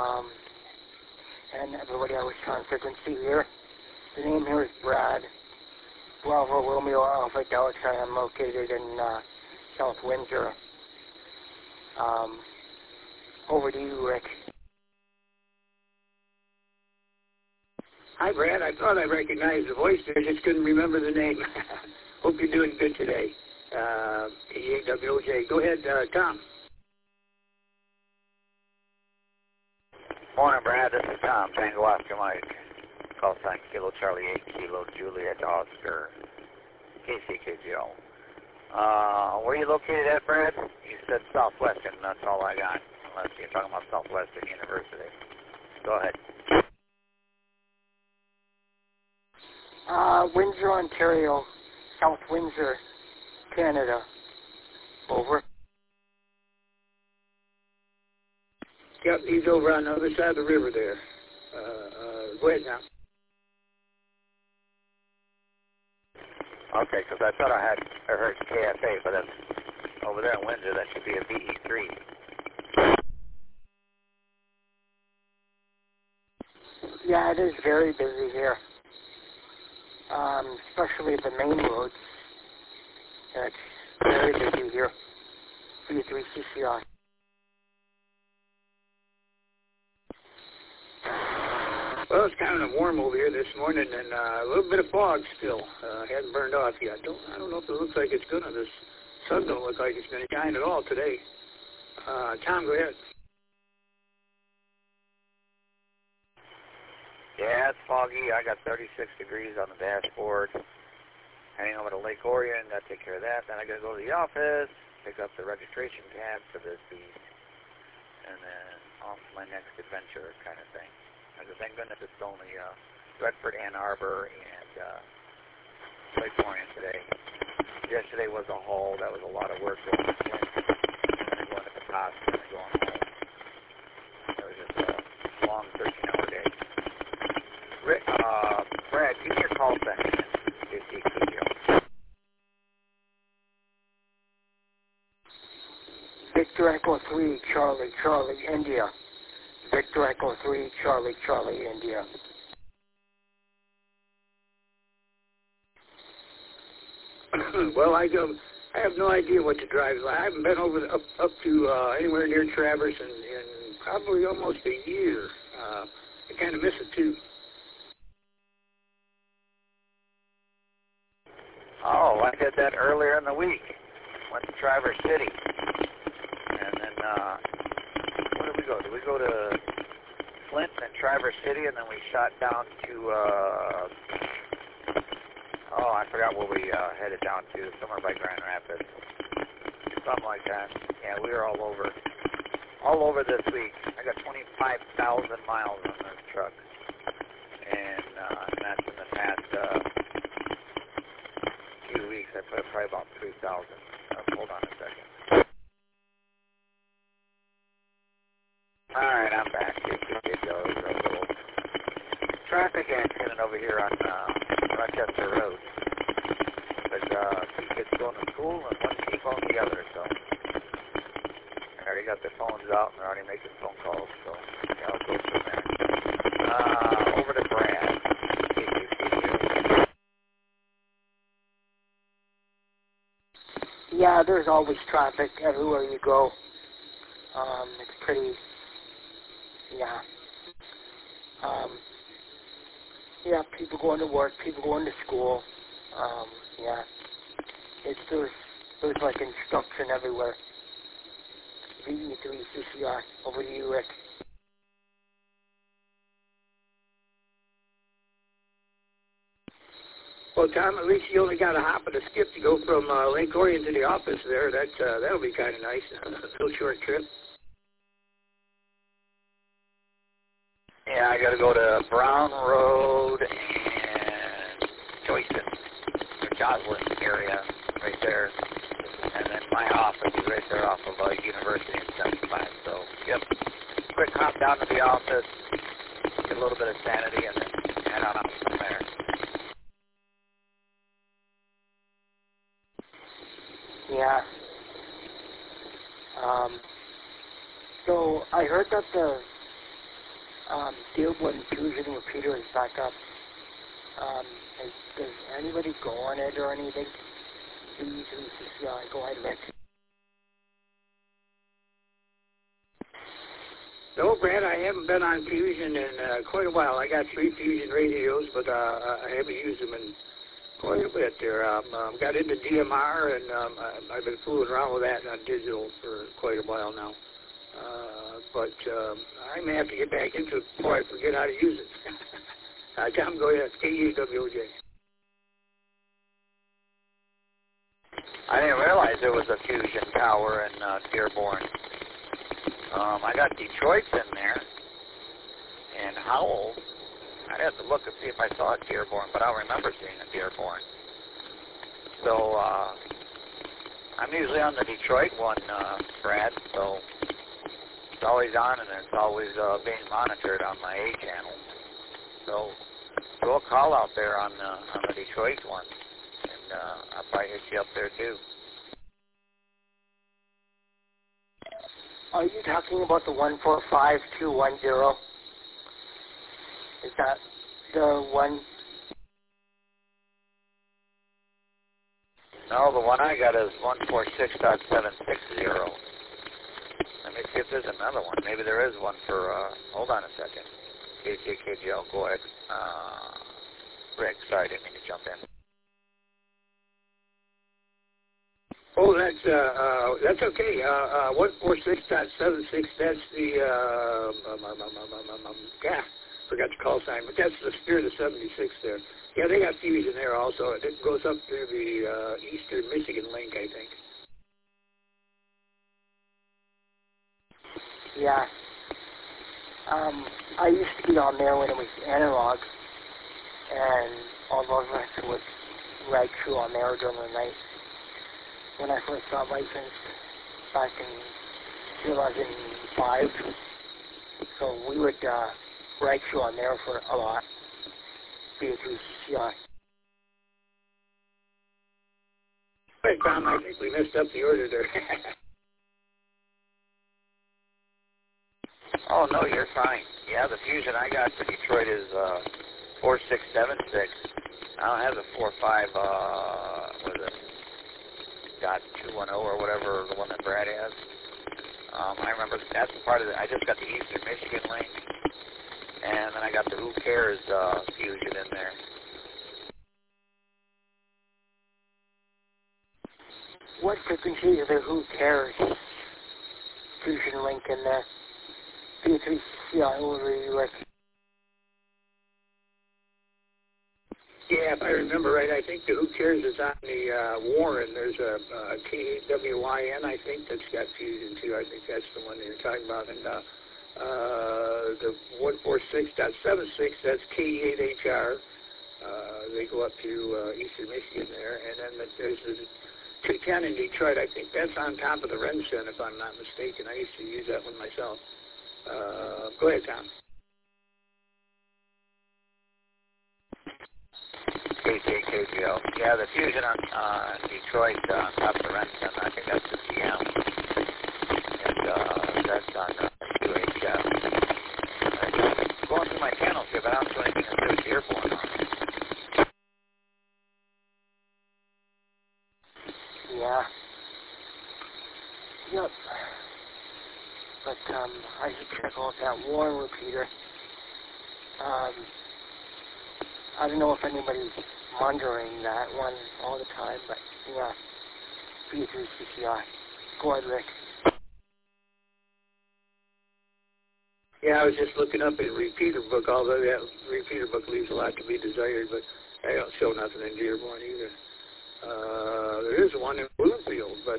and everybody, I was trying to see here. The name here is Brad. Bravo Romeo Alpha Delta. I'm located in South Windsor. Over to you, Rick. Hi, Brad. I thought I recognized the voice there, just couldn't remember the name. Hope you're doing good today. EAWOJ. Go ahead, Tom. Morning, Brad. This is Tom, Tango Oscar Mike. Call sign Kilo Charlie 8 Kilo Juliet Oscar. KCKGO. Where are you located at, Brad? You said Southwestern. That's all I got. Unless you're talking about Southwestern University. Go ahead. Windsor, Ontario, South Windsor, Canada. Over. Yep, he's over on the other side of the river there. Go ahead now. Okay, because I thought I heard KFA, but that's over there in Windsor. That should be a VE3. Yeah, it is very busy here. Especially the main roads. It's very busy here. V3 CCR. Well, it's kind of warm over here this morning, and a little bit of fog still. Hasn't burned off yet. I don't know if it looks like it's gonna. The sun don't look like it's gonna shine at all today. Tom, go ahead. Yeah, it's foggy. I got 36 degrees on the dashboard. Heading over to Lake Orion, got to take care of that. Then I got to go to the office, pick up the registration tab for this beast, and then off to my next adventure kind of thing. Thank goodness it's only Redford, Ann Arbor, and Lake Orion today. Yesterday was a haul. That was a lot of work going to going to Petoskey and going home. It was just a long 13-hour day. Rick, Brad, give me your call sign. Victor Echo 3, Charlie, India. Victor Echo 3, Charlie, India. Well, I have no idea what the drive is like. I haven't been over up to anywhere near Traverse in probably almost a year. I kind of miss it too. Oh, I did that earlier in the week. Went to Traverse City. And then, where did we go? Did we go to Flint and Traverse City, and then we shot down to, I forgot where we headed down to, somewhere by Grand Rapids. Something like that. Yeah, we were all over this week. I got 25,000 miles on this truck. And that's in the past few weeks. I put probably about 3,000. Hold on a second. All right, I'm back. It goes a little traffic accident over here on Rochester Road. But two kids going to school and one keep on the other, so I already got their phones out and they're already making phone calls, so yeah, I'll go from there. Over to Brad. Yeah, there's always traffic everywhere you go. It's pretty, people going to work, people going to school. There's like instruction everywhere. VE3CCR. Over to you, Rick. Well, Tom, at least you only got a hop and a skip to go from Lake Orion to the office there. That'll be kind of nice. A little short trip. Yeah, I got to go to Brown Road and Joyson, the Joslyn area, right there. And then my office is right there off of University and 75. So, yep, quick hop down to the office, get a little bit of sanity, and then head on up from there. Yeah. So I heard that the Dearborn Fusion repeater is back up. Does anybody go on it or anything? Go ahead, Rick. No, Brad, I haven't been on Fusion in quite a while. I got 3 Fusion radios, but I haven't used them in quite a bit there. Got into DMR, and I've been fooling around with that on digital for quite a while now. But I may have to get back into it before I forget how to use it. Tom, go ahead. KUWOJ. I didn't realize there was a Fusion tower in Dearborn. I got Detroit's in there, and Howell. I'd have to look and see if I saw a Dearborn, but I don't remember seeing a Dearborn. So I'm usually on the Detroit one, Brad, so it's always on and it's always being monitored on my A channel. So do a call out there on the Detroit one, and I'll probably hit you up there too. Are you talking about the 145210? Is that the one? No, the one I got is 146.760. Let me see if there's another one. Maybe there is one for, hold on a second. KJKGL, go ahead. Rick, sorry, I didn't mean to jump in. Oh, that's okay. 146.76. That's the forgot the call sign, but that's the Spirit of 76 there. Yeah, they got Fusion there also. It goes up through the Eastern Michigan link, I think. Yeah. I used to be on there when it was analog, and all of us would ride through on there during the night. When I first got licensed back in 2005, so we would ride through on there for a lot. VE3CCR. Wait, Tom, I think we messed up the order there. Oh, no, you're fine. Yeah, the Fusion I got for Detroit is 4676. I don't have the 45, what is it? .210 or whatever, the one that Brad has. I remember that's part of it. I just got the Eastern Michigan link, and then I got the Who Cares Fusion in there. What frequency is the Who Cares Fusion link in there? VE3CCR. Yeah, over to you, Rick. Yeah, if I remember right, I think the Who Cares is on the Warren. There's a KWYN, I think, that's got Fusion too. I think that's the one that you're talking about. And the 146.76, that's K8HR. They go up to eastern Michigan there. And then there's the 210 in Detroit. I think that's on top of the Rensen, if I'm not mistaken. I used to use that one myself. Go ahead, Tom. KKKGO. Yeah, the Fusion on Detroit, on top of the Rensen, I think that's the CM. And that's on QHF. I'm going through my channels here, but I don't do anything to do with Dearborn on it. Yeah. Yep. But I should check out that Warren repeater. I don't know if anybody's monitoring that one all the time, but yeah, B3CCI. Go ahead, Rick. Yeah, I was just looking up a repeater book, although that repeater book leaves a lot to be desired, but I don't show nothing in Dearborn either. There is one in Bloomfield, but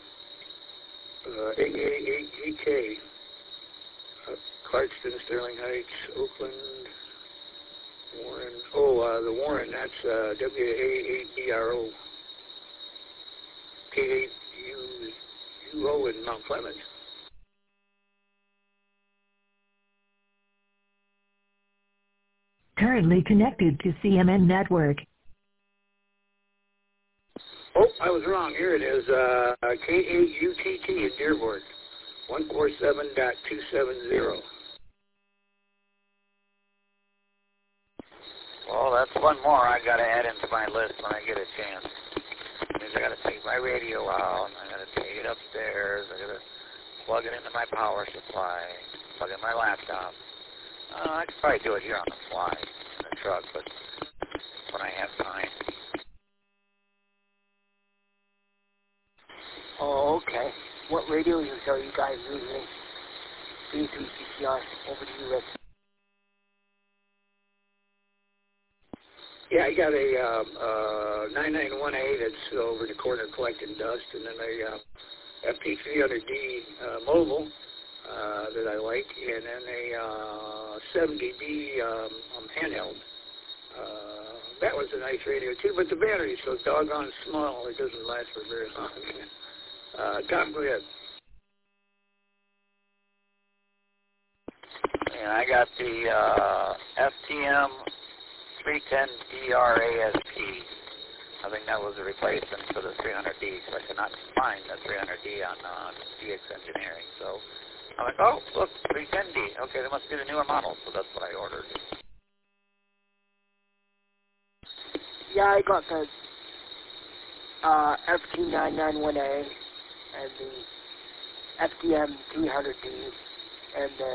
AKA8GK, Clarkston, Sterling Heights, Oakland, Warren. Oh, the Warren, that's WA8ERO. K8UO in Mount Clemens. Currently connected to CMN Network. Oh, I was wrong. Here it is. K8UTT in Dearborn. 147.270. Well, that's one more I got to add into my list when I get a chance. That means I got to take my radio out, I got to take it upstairs, I got to plug it into my power supply, plug in my laptop. I could probably do it here on the fly in the truck, but when I have time. Oh, okay. What radios are you guys using? B3CCI. Over to you, Rick. Yeah, I got a 991A that's over the corner collecting dust, and then a FT300D mobile that I like, and then a 70D handheld. That was a nice radio too, but the battery's so doggone small it doesn't last for very long. Tom, go ahead. And I got the FTM 310DRASP. I think that was a replacement for the 300D, so I could not find the 300D on DX Engineering. So I'm like, oh, look, 310D. Okay, that must be the newer model, so that's what I ordered. Yeah, I got the FT991A and the FDM 300D and the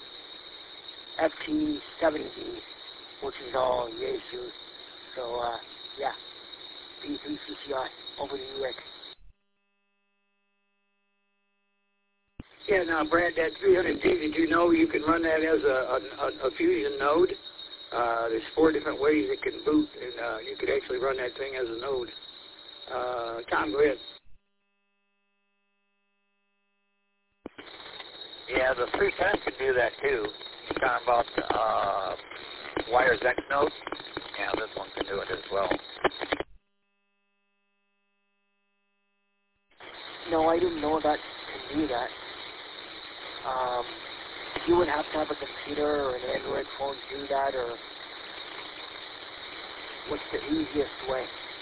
FT70D, which is all Yaesu. So, yeah, B3CCI. Over to you, Rick. Yeah, now, Brad, that 300D, did you know you can run that as a Fusion node? There's 4 different ways it can boot, and you could actually run that thing as a node. Tom, go ahead. Yeah, the 310 could do that too. You're talking about Wires X node? Yeah, this one can do it as well. No, I didn't know that can do that. You would have to have a computer or an Android phone to do that, or what's the easiest way?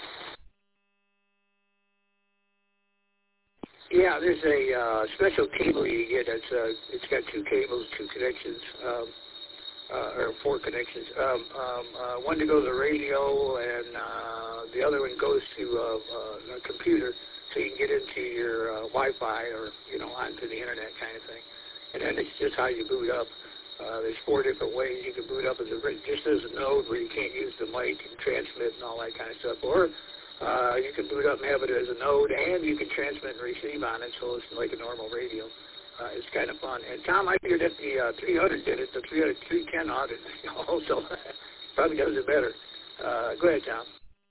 Yeah, there's a special cable you get. It's got 2 cables, 2 connections, or 4 connections. One to go to the radio, and the other one goes to a computer, so you can get into your Wi-Fi or onto the internet kind of thing. And then it's just how you boot up. There's 4 different ways you can boot up just as a node where you can't use the mic and transmit and all that kind of stuff, or you can boot up and have it as a node, and you can transmit and receive on it, so it's like a normal radio. It's kind of fun. And Tom, I figured that the 300 did it. The 310 audit also probably does it better. Go ahead, Tom.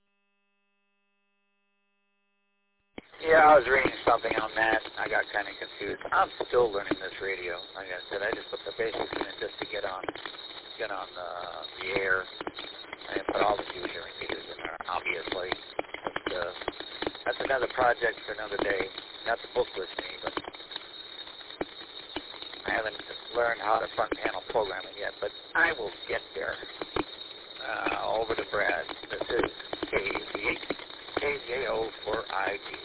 Yeah, I was reading something on that. I got kind of confused. I'm still learning this radio. Like I said, I just put the basics in it just to get on the air. I didn't put all the fusion repeaters in there, obviously. But, that's another project for another day. Not the book with me, but I haven't learned how to front panel programming yet, but I will get there. Over to Brad. This is KJO for IG.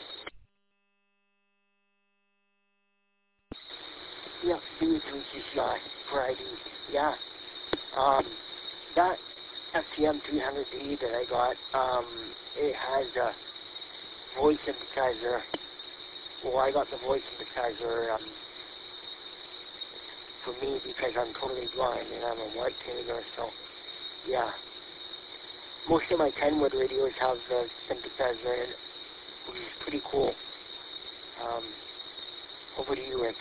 Yeah, C3CCI for ID. Yeah. That FTM 300D that I got, it has a voice synthesizer. Well, I got the voice synthesizer for me because I'm totally blind and I'm a white tuner, so yeah. Most of my 10-wood radios have the synthesizer in it, which is pretty cool. Over to you, Rick.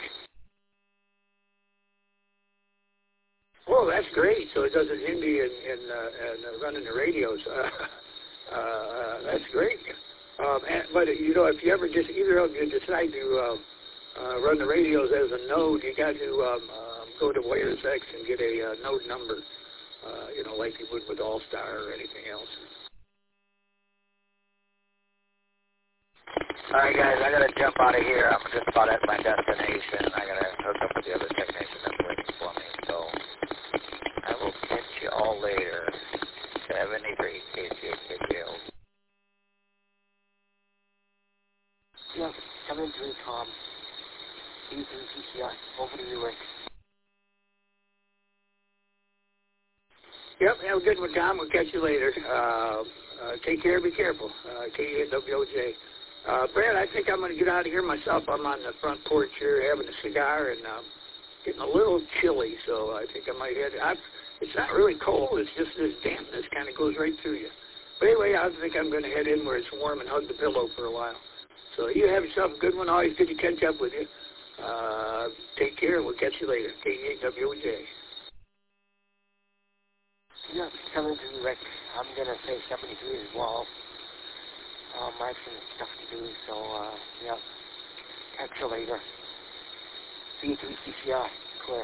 Oh, that's great. So it doesn't hinder you in running the radios. That's great. But, you know, if you ever just either of you decide to run the radios as a node, you got to go to WiresX and get a node number, you know, like you would with All-Star or anything else. All right, guys, I got to jump out of here. I'm just about at my destination. I got to hook up with the other technician that's waiting for me. So I will catch you all later. 73 KJO. Yeah, 73 Tom. C3CCI. Over to you, Rick. Yep, have a good one, Tom. We'll catch you later. Take care. Be careful. KWOJ. Brad, I think I'm going to get out of here myself. I'm on the front porch here having a cigar and getting a little chilly, so I think I might head. It's not really cold. It's just this dampness kind of goes right through you. But anyway, I think I'm going to head in where it's warm and hug the pillow for a while. So you have yourself a good one. Always good to catch up with you. Take care, and we'll catch you later. KWOJ. Yeah, 73, Rick. I'm going to say 73 as well. I have some stuff to do, so, yeah. Catch you later. C3CCI. Clear.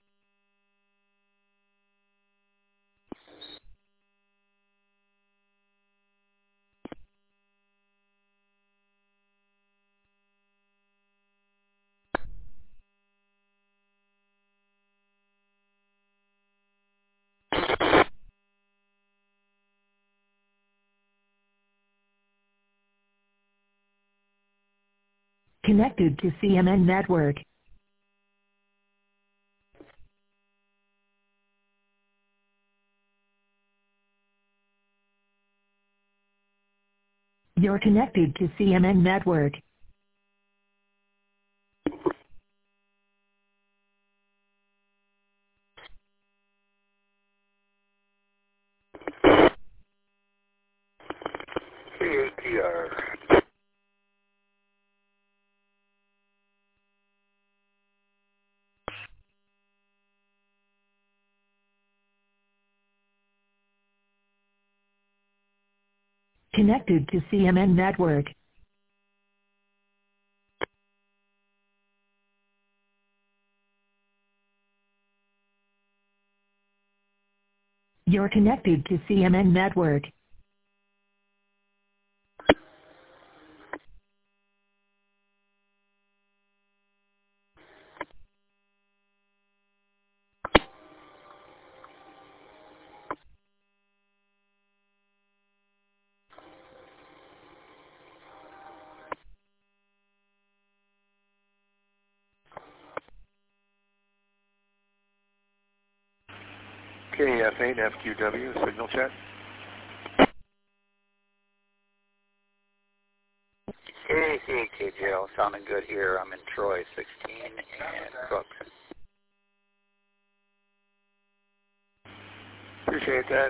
Connected to CMN Network. You're connected to CMN Network. KATR. Connected to CMN Network. You're connected to CMN Network. KF8 FQW, signal check. KJO, sounding good here. I'm in Troy, 16 and Crooks. Appreciate that.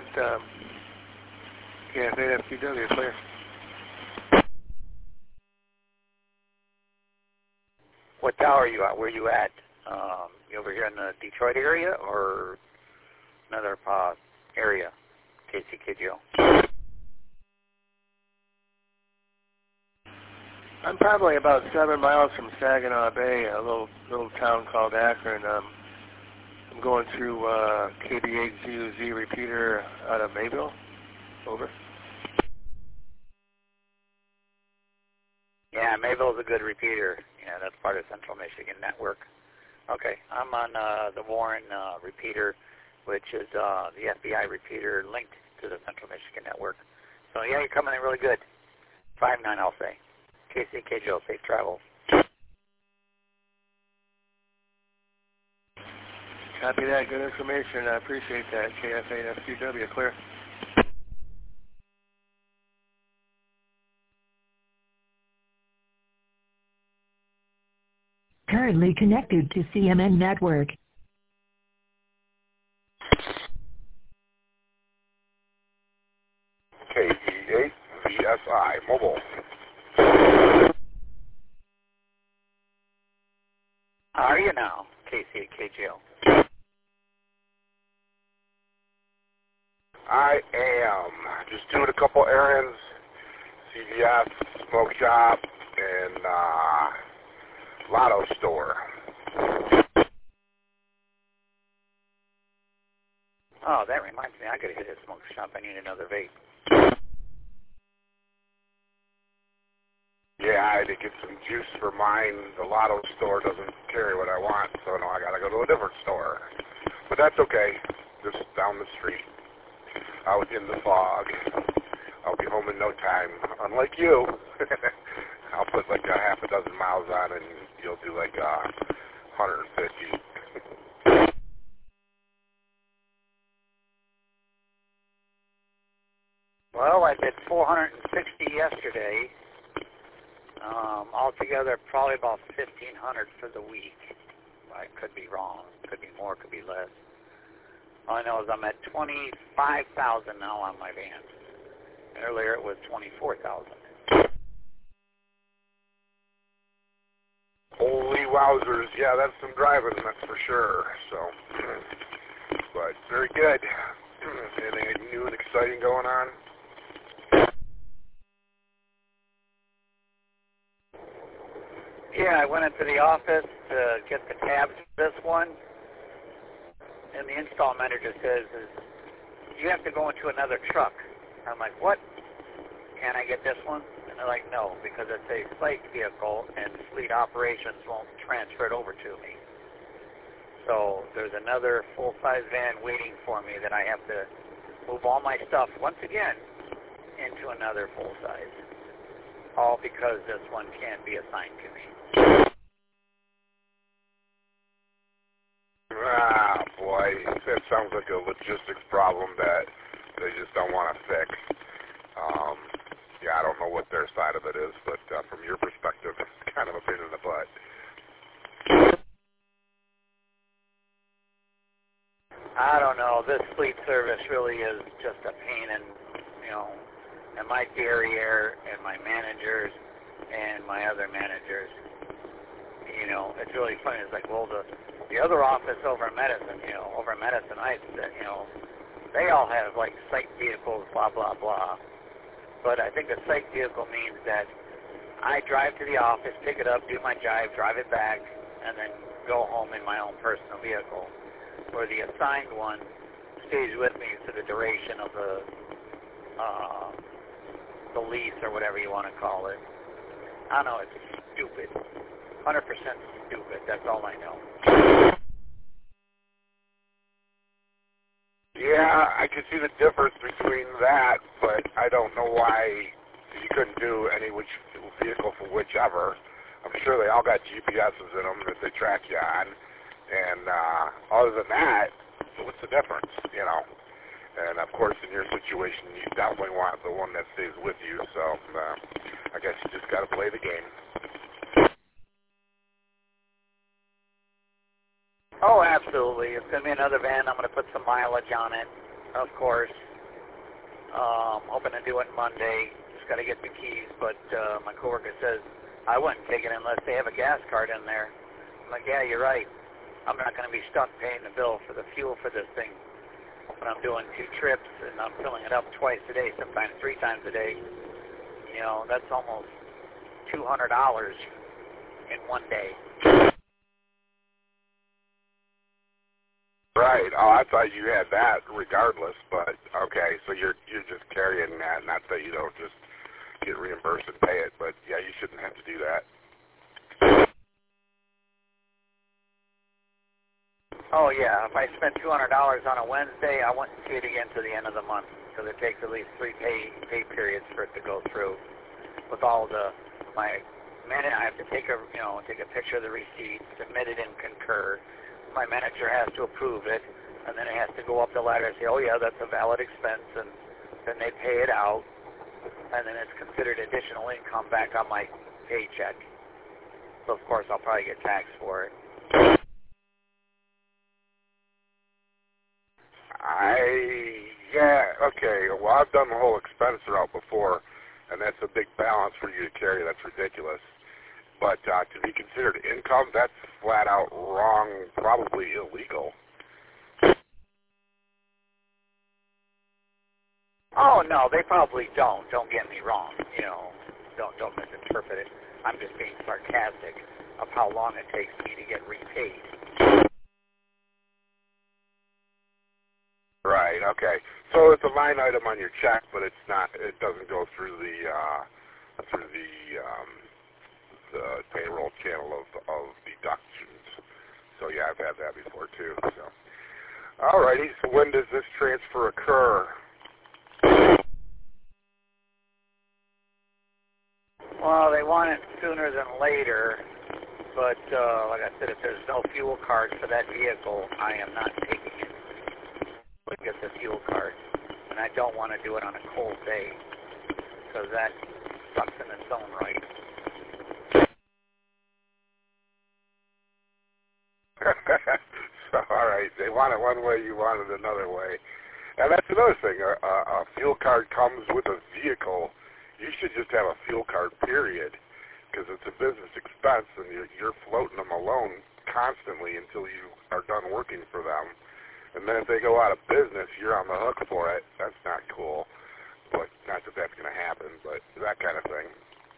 KF8 FQW, clear. What What tower are you at? Where are you at? You over here in the Detroit area or another area? KCKGO. I'm probably about 7 miles from Saginaw Bay, a little town called Akron. I'm going through KB8ZUZ repeater out of Mayville. Over. Yeah, Mayville's a good repeater. Yeah, that's part of Central Michigan Network. Okay, I'm on the Warren repeater, which is the FBI repeater linked to the Central Michigan Network. So yeah, you're coming in really good. 5-9, I'll say. KCKGO, safe travels. Copy that. Good information. I appreciate that. KF8 FQW, clear. Currently connected to CMN Network. KE8 VSI Mobile. How are you now, KCKGO? I am just doing a couple errands, CVS, smoke shop, and lotto store. Oh, that reminds me, I gotta hit a smoke shop. I need another vape. Yeah, I had to get some juice for mine. The lotto store doesn't carry what I want, so no, I gotta go to a different store. But that's okay, just down the street. Out in the fog. I'll be home in no time. Unlike you, I'll put like a half a dozen miles on and you'll do like 150. Well, I did 460 yesterday. Altogether, probably about 1,500 for the week. I could be wrong. Could be more, could be less. All I know is I'm at 25,000 now on my van. Earlier it was 24,000. Holy wowzers. Yeah, that's some driving, that's for sure. So, but very good. Anything new and exciting going on? Yeah, I went into the office to get the tabs for this one, and the install manager says, you have to go into another truck. I'm like, what? Can I get this one? And they're like, no, because it's a site vehicle, and fleet operations won't transfer it over to me. So there's another full-size van waiting for me that I have to move all my stuff, once again, into another full-size. All because this one can't be assigned to me. Ah, boy, that sounds like a logistics problem that they just don't want to fix. Yeah, I don't know what their side of it is, but from your perspective, it's kind of a pain in the butt. I don't know. This fleet service really is just a pain in, and my derriere and my managers and my other managers. It's really funny. It's like, well, the other office over in Medicine, over in Medicine Heights, they all have like site vehicles, blah, blah, blah. But I think a site vehicle means that I drive to the office, pick it up, do my drive it back, and then go home in my own personal vehicle. Where the assigned one stays with me for the duration of the lease or whatever you want to call it. I don't know, it's stupid. 100% stupid, that's all I know. Yeah, I can see the difference between that, but I don't know why you couldn't do any which vehicle for whichever. I'm sure they all got GPSs in them that they track you on. And other than that, what's the difference, And, of course, in your situation, you definitely want the one that stays with you. So I guess you just got to play the game. Oh, absolutely. It's going to be another van. I'm going to put some mileage on it, of course. Hoping to do it Monday. Just got to get the keys. But my coworker says I wouldn't take it unless they have a gas card in there. like, yeah, you're right. I'm not going to be stuck paying the bill for the fuel for this thing when I'm doing 2 trips and I'm filling it up twice a day, sometimes 3 times a day. You know, that's almost $200 in one day. Right. Oh, I thought you had that regardless, but okay, so you're just carrying that, not that you don't just get reimbursed and pay it, but yeah, you shouldn't have to do that. Oh, yeah. If I spend $200 on a Wednesday, I wouldn't see it again to the end of the month because it takes at least 3 pay periods for it to go through. With all I have to take a picture of the receipt, submit it in Concur. My manager has to approve it, and then it has to go up the ladder and say, oh, yeah, that's a valid expense, and then they pay it out, and then it's considered additional income back on my paycheck. So, of course, I'll probably get taxed for it. Okay. Well, I've done the whole expense route before, and that's a big balance for you to carry. That's ridiculous. But to be considered income, that's flat out wrong, probably illegal. Oh, no, they probably don't. Don't get me wrong. You know, don't misinterpret it. I'm just being sarcastic of how long it takes me to get repaid. Right, okay. So it's a line item on your check, but it's not. It doesn't go through the payroll channel of deductions. So yeah, I've had that before too. So, alrighty. So when does this transfer occur? Well, they want it sooner than later, but like I said, if there's no fuel card for that vehicle, I am not taking it. But get the fuel card, and I don't want to do it on a cold day because that sucks in its own right. So, all right, they want it one way, you want it another way. And that's another thing. A fuel card comes with a vehicle. You should just have a fuel card, period, because it's a business expense, and you're floating them alone constantly until you are done working for them. And then if they go out of business, you're on the hook for it. That's not cool. But not that that's going to happen, but that kind of thing.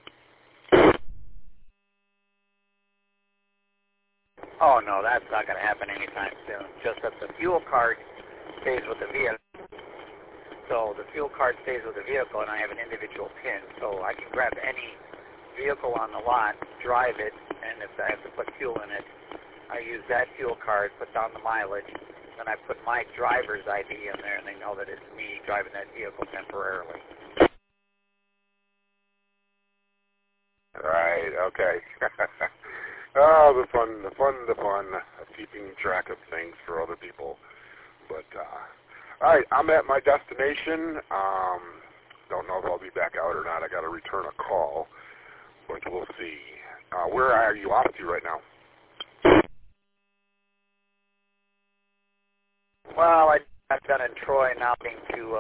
Oh, no, that's not going to happen anytime soon. Just that the fuel card stays with the vehicle. So the fuel card stays with the vehicle, and I have an individual PIN. So I can grab any vehicle on the lot, drive it, and if I have to put fuel in it, I use that fuel card, put down the mileage, then I put my driver's ID in there, and they know that it's me driving that vehicle temporarily. Right, okay. Oh, the fun of keeping track of things for other people. But, all right, I'm at my destination. Don't know if I'll be back out or not. I got to return a call, but we'll see. Where are you off to right now? Well, I've done in Troy, now being to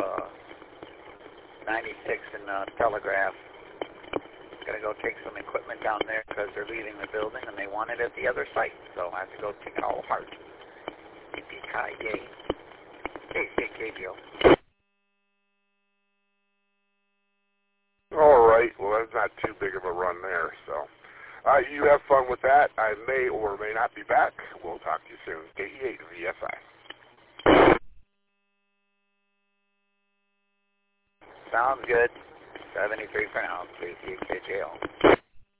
96 in Telegraph. Got to go take some equipment down there because they're leaving the building and they want it at the other site. So I have to go take it all apart. Yippee-ki-yay. KKKGO. All right. Well, that's not too big of a run there. So you have fun with that. I may or may not be back. We'll talk to you soon. KE8 VSI. Sounds good. 73 for now. KKKJO.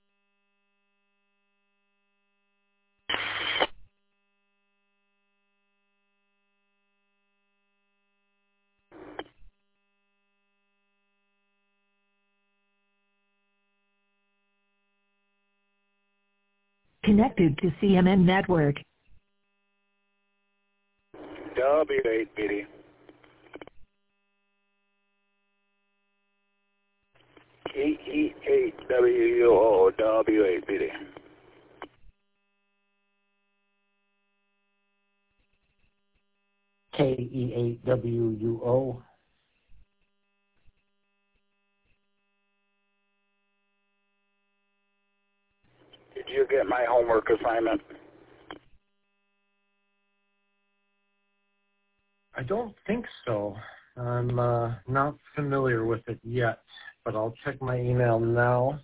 Connected to CMN Network. W8 BD. KE8WUO W8 BD. KE8WUO. Did you get my homework assignment? I don't think so. I'm not familiar with it yet, but I'll check my email now.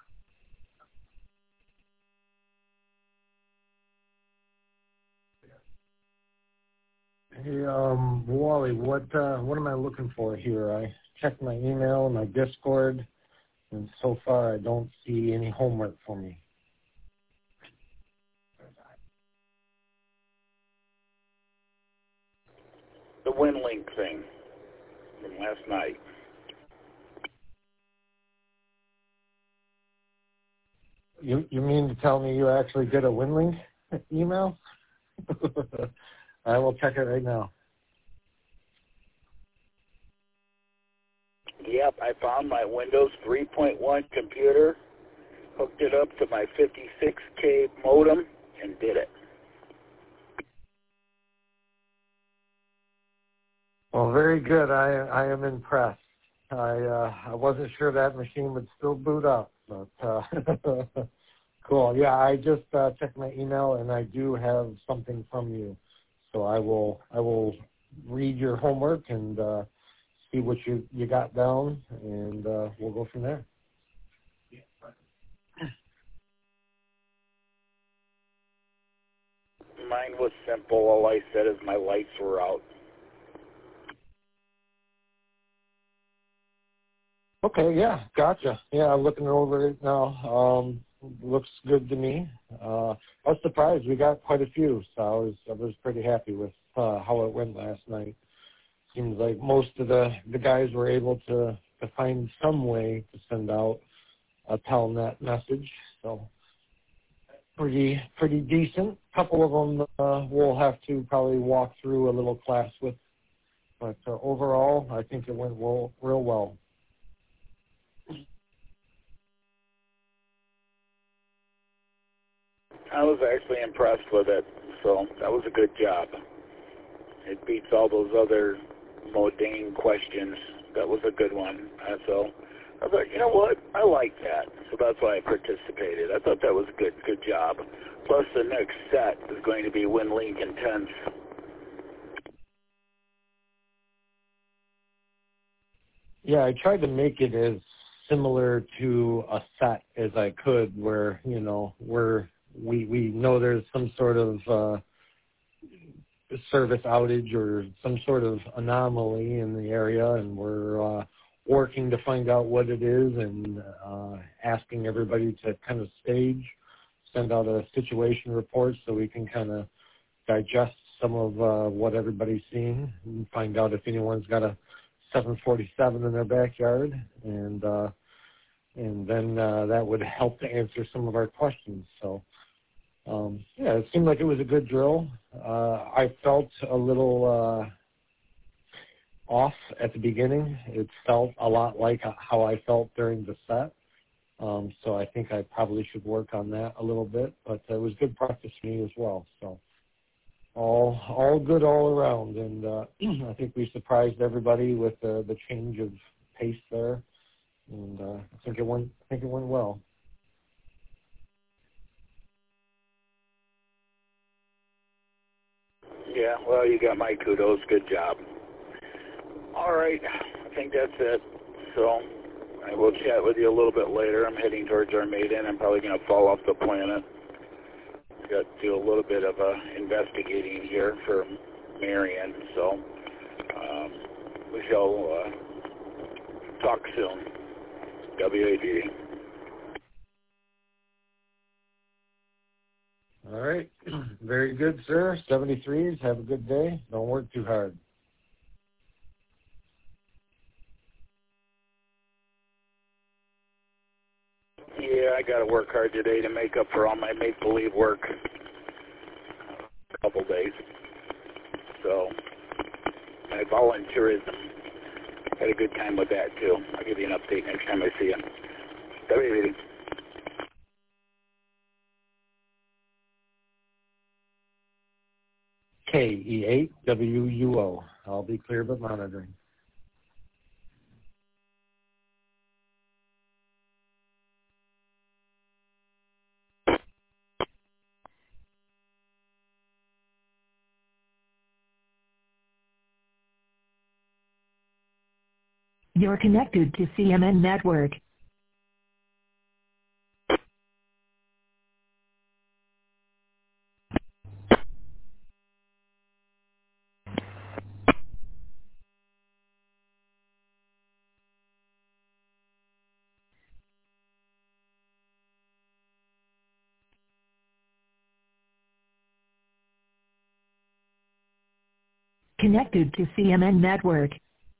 Hey, Wally, what am I looking for here? I checked my email and my Discord, and so far I don't see any homework for me. The WinLink thing from last night. You mean to tell me you actually did a WinLink email? I will check it right now. Yep, I found my Windows 3.1 computer, hooked it up to my 56K modem, and did it. Well, very good. I am impressed. I wasn't sure that machine would still boot up, but cool. Yeah, I just checked my email and I do have something from you, so I will read your homework and see what you got down, and we'll go from there. Mine was simple. All I said is my lights were out. Okay, yeah, gotcha. Yeah, I'm looking over it now. Looks good to me. I was surprised we got quite a few, so I was pretty happy with how it went last night. Seems like most of the guys were able to find some way to send out a Telnet message, so pretty decent. A couple of them we'll have to probably walk through a little class with, but overall I think it went real well. I was actually impressed with it, so that was a good job. It beats all those other Modane questions. That was a good one. So I thought, you know what? I like that. So that's why I participated. I thought that was a good job. Plus, the next set is going to be WinLink Intense. Yeah, I tried to make it as similar to a set as I could, where we know there's some sort of service outage or some sort of anomaly in the area, and we're working to find out what it is and asking everybody to kind of send out a situation report so we can kind of digest some of what everybody's seeing and find out if anyone's got a 747 in their backyard, and then that would help to answer some of our questions. So yeah, it seemed like it was a good drill. I felt a little off at the beginning. It felt a lot like how I felt during the set. So I think I probably should work on that a little bit, but it was good practice for me as well. So all good all around, and I think we surprised everybody with the change of pace there, and I think it went well. Yeah, well, you got my kudos. Good job. All right, I think that's it. So I will chat with you a little bit later. I'm heading towards Armada. I'm probably going to fall off the planet. Got to do a little bit of investigating here for Marion. So we shall talk soon. WAD. All right. Very good, sir. 73s. Have a good day. Don't work too hard. Yeah, I got to work hard today to make up for all my make-believe work. A couple days. So my volunteerism, had a good time with that, too. I'll give you an update next time I see you. WAD. KE8WUO. I'll be clear but monitoring. You're connected to CMN Network. Connected to CMN Network.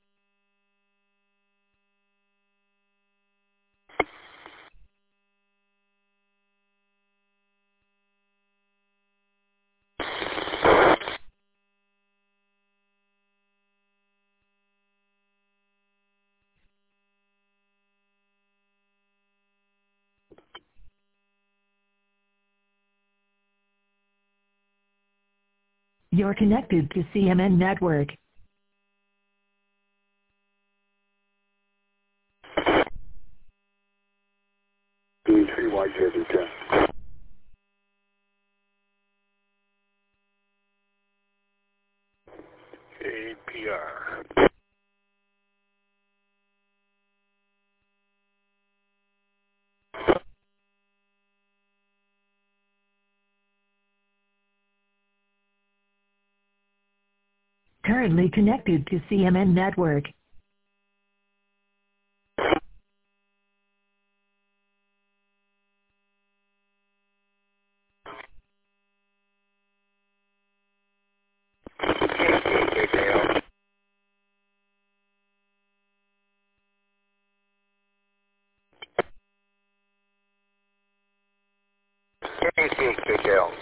You're connected to CMN Network. APR. Currently connected to CMN Network. KCHL.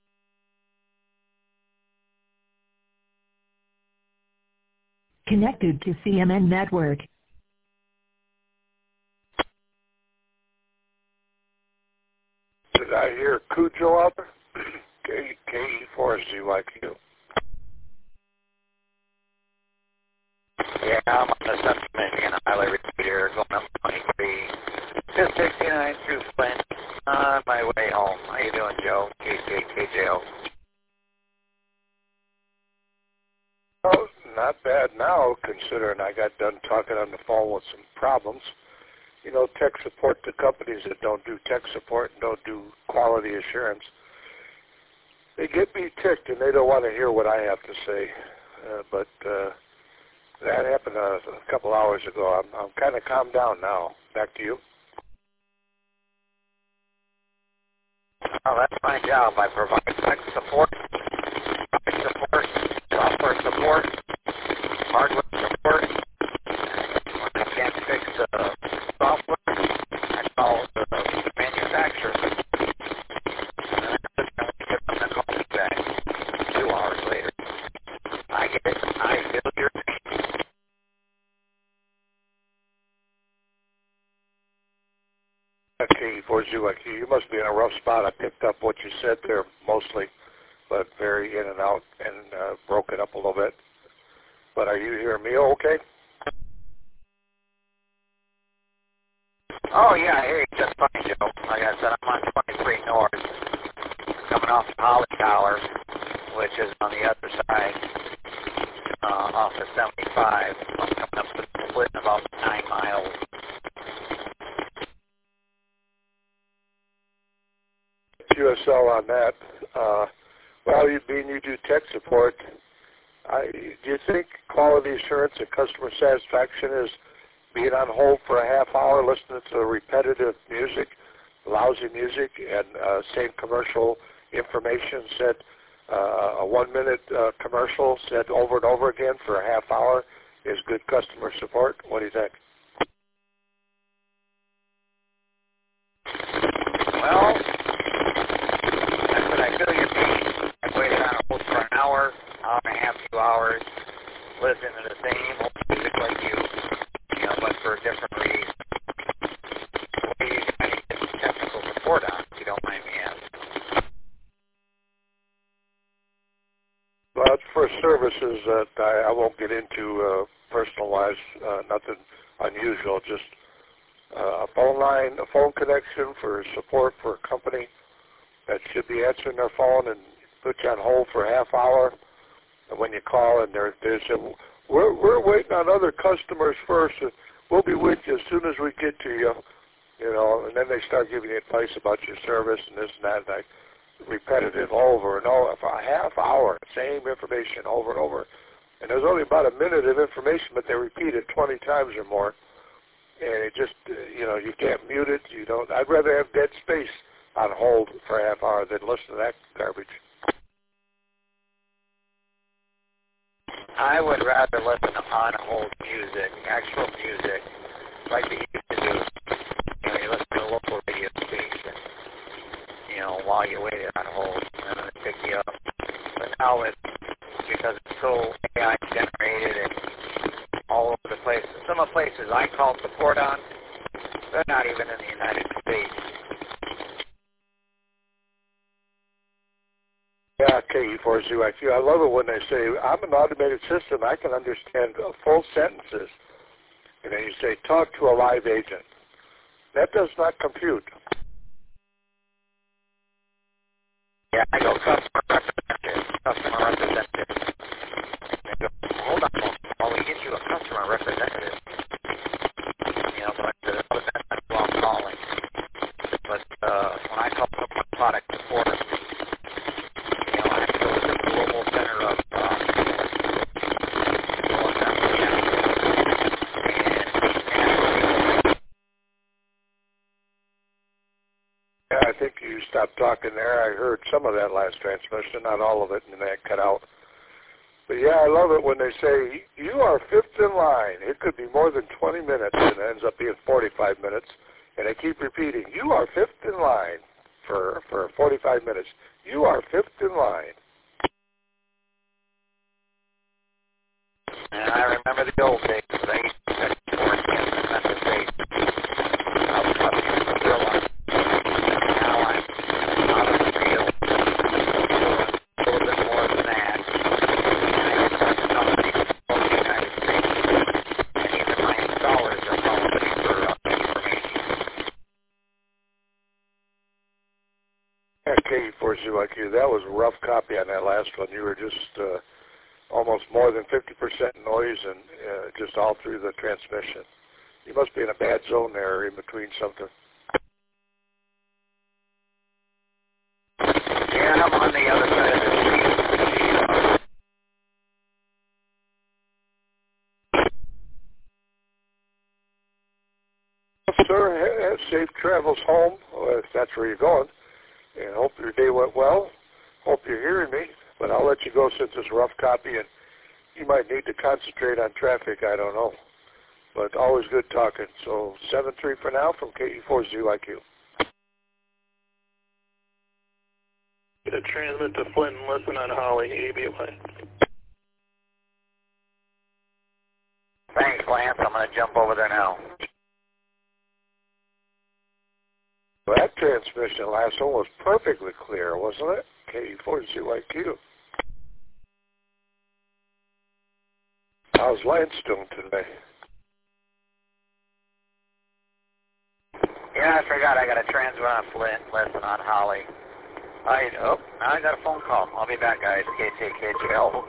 Connected to CMN Network. Did I hear Cujo out there? KE4ZYQ. Yeah, I'm on the Central Michigan Highway repeater going up 23 to 69 through Flint on my way home. How you doing, Joe? KCHL. Oh, not bad now, considering I got done talking on the phone with some problems. You know, tech support to companies that don't do tech support and don't do quality assurance. They get me ticked and they don't want to hear what I have to say. But that happened a couple hours ago. I'm kind of calmed down now. Back to you. Oh, that's my job. I provide tech support, software support, hardware support. When I can't fix software, I call the manufacturer. And I get them to call me back 2 hours later. I get it. I feel your pain. KE4ZYQ, you must be in a rough spot. I picked up what you said there mostly, but very in and out and broke it up a little bit. But are you hearing me okay? Oh, yeah, I hear you just fine, Joe. Like I said, I'm on 23 North, coming off the Holly Tower, which is on the other side, off of 75. I'm coming up to the split in about 9 miles. QSL on that. Well, you do tech support. Do you think quality assurance and customer satisfaction is being on hold for a half hour listening to repetitive music, lousy music, and same commercial information said, a 1 minute commercial said over and over again for a half hour is good customer support? What do you think? Well, I feel your pain. I waited on hold for an hour and a half, 2 hours, listening to the same old music like you know, but for a different reason. What are you trying to get some technical support on, if you don't mind me asking? Well, it's for services that I won't get into personal-wise, nothing unusual, just a phone line, a phone connection for support for a company that should be answering their phone and put you on hold for a half hour. And when you call and they say, we're waiting on other customers first. we'll be with you as soon as we get to you, you know, and then they start giving you advice about your service and this and that, and like repetitive over and over for a half hour, same information over and over. And there's only about a minute of information, but they repeat it 20 times or more. And it just, you know, you can't mute it. You don't. I'd rather have dead space on hold for a half hour than listen to that garbage. I would rather listen to on-hold music, actual music, like they used to do. You know, you listen to a local radio station, you know, while you waited on hold, and then they pick you up. But now it's, because it's so AI generated and all over the place. Some of the places I call support on, they're not even in the United States. Yeah, KE4ZYQ. I love it when they say, I'm an automated system. I can understand full sentences. And then you say, talk to a live agent. That does not compute. Yeah, I go customer representative. They go, hold on, while we get you a customer representative. You know, but that's who I'm calling. But when I call up my product support, you know, I go to the global center of Yeah, I think you stopped talking there. I heard some of that last transmission, not all of it, and that cut out. But yeah, I love it when they say, you are fifth in line. It could be more than 20 minutes, and it ends up being 45 minutes. And they keep repeating, you are fifth in line for 45 minutes. You are fifth in line. And I remember the old days. They used to set forth in Memphis State. I was up in the Villa. Now I'm out of the field. A little bit more than that. And I get some companies in the United States. And even my installers are calling me for information. Yeah, KE4ZYQ, that was a rough copy on that last one. You were just almost more than 50% noise and just all through the transmission. You must be in a bad zone there in between something. Yeah, I'm on the other side of the street. Sir, have safe travels home, if that's where you're going. And hope your day went well. Hope you're hearing me. But I'll let you go since it's a rough copy, and you might need to concentrate on traffic. I don't know. But always good talking. So 7-3 for now from KE4ZYQ. Get a transmit to Flint and listen on Holly, ABY. Thanks, Lance. I'm going to jump over there now. Well, that transmission last one was perfectly clear, wasn't it? KE4ZYQ. How's Lance doing today? Yeah, I forgot I got a transfer on Flint, lesson on Holly. Now I got a phone call. I'll be back, guys. KTKJL.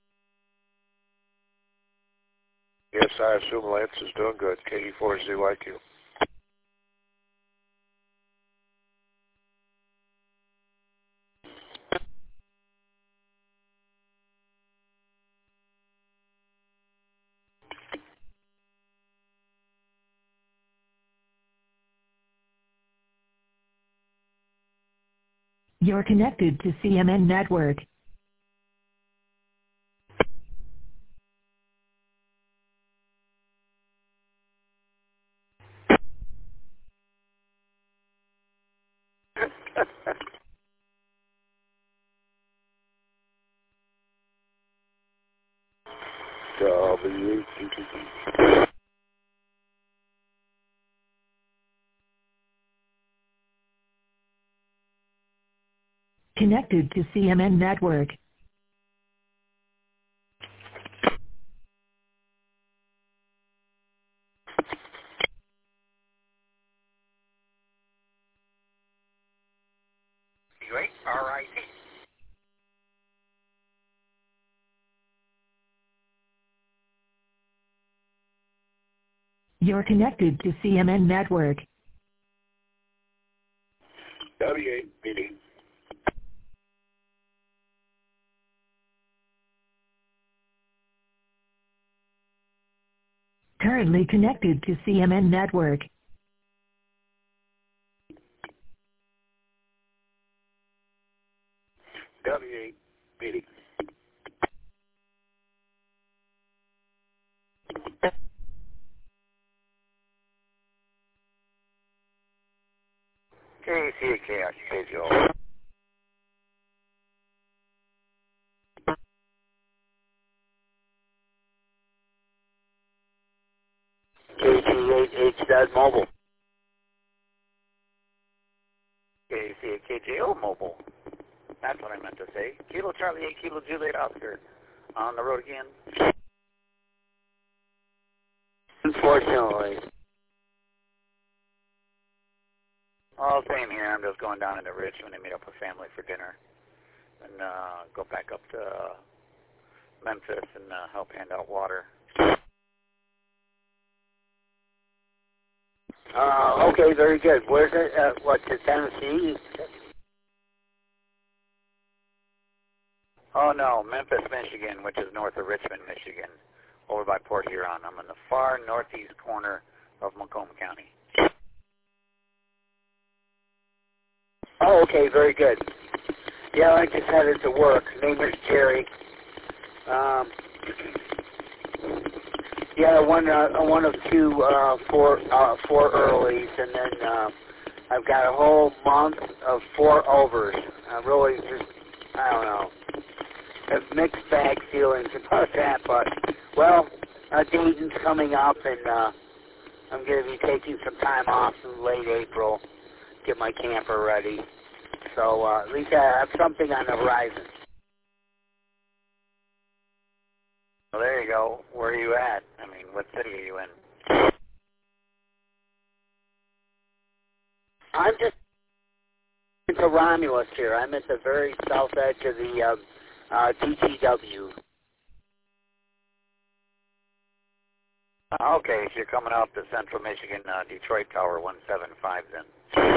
Yes, I assume Lance is doing good. KE4ZYQ. You're connected to CMN Network. WTTP. Connected to CMN Network. Great. All right. You're connected to CMN Network. W8BD. Currently connected to CMN Network. W8BD. KCKHKJO. KG8HZ Mobile. KCKJO Mobile. That's what I meant to say. Kilo Charlie 8 Kilo Juliet Oscar. On the road again. Unfortunately. Oh, same here. I'm just going down into Richmond to meet up with family for dinner. And go back up to Memphis and help hand out water. Okay, very good. Where's it? To Tennessee? Oh, no, Memphis, Michigan, which is north of Richmond, Michigan, over by Port Huron. I'm in the far northeast corner of Macomb County. Oh, okay, very good. Yeah, I just headed to work. Name is Jerry. Yeah, one of two four earlies, and then I've got a whole month of 4 overs. I really just, I don't know, have mixed bag feelings about that, but, well, Dayton's coming up, and I'm going to be taking some time off in late April, get my camper ready. So at least I have something on the horizon. Well, there you go. Where are you at? I mean, what city are you in? I'm just into Romulus here. I'm at the very south edge of the DTW. Okay, so you're coming off the Central Michigan Detroit Tower 175 then.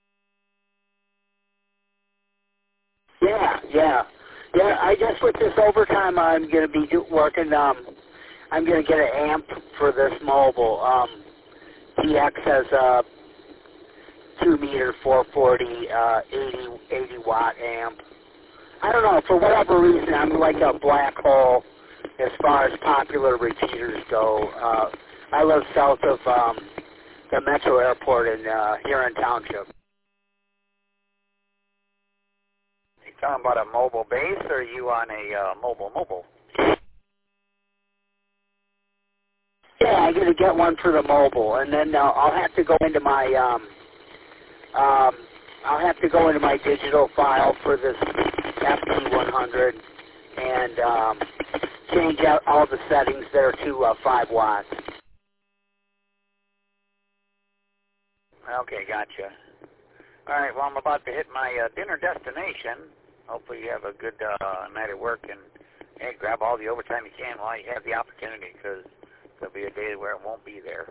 Yeah. I guess with this overtime, I'm going to be working. I'm going to get an amp for this mobile. TX has a 2-meter 440 80 watt amp. I don't know, for whatever reason, I'm like a black hole as far as popular repeaters go. I live south of the Metro Airport in Huron Township. You talking about a mobile base, or are you on a mobile? Yeah, I'm going to get one for the mobile, and then I'll have to go into my digital file for this FT100 and change out all the settings there to 5 watts. Okay, gotcha. All right, well, I'm about to hit my dinner destination. Hopefully you have a good night at work, and hey, grab all the overtime you can while you have the opportunity, because there'll be a day where it won't be there.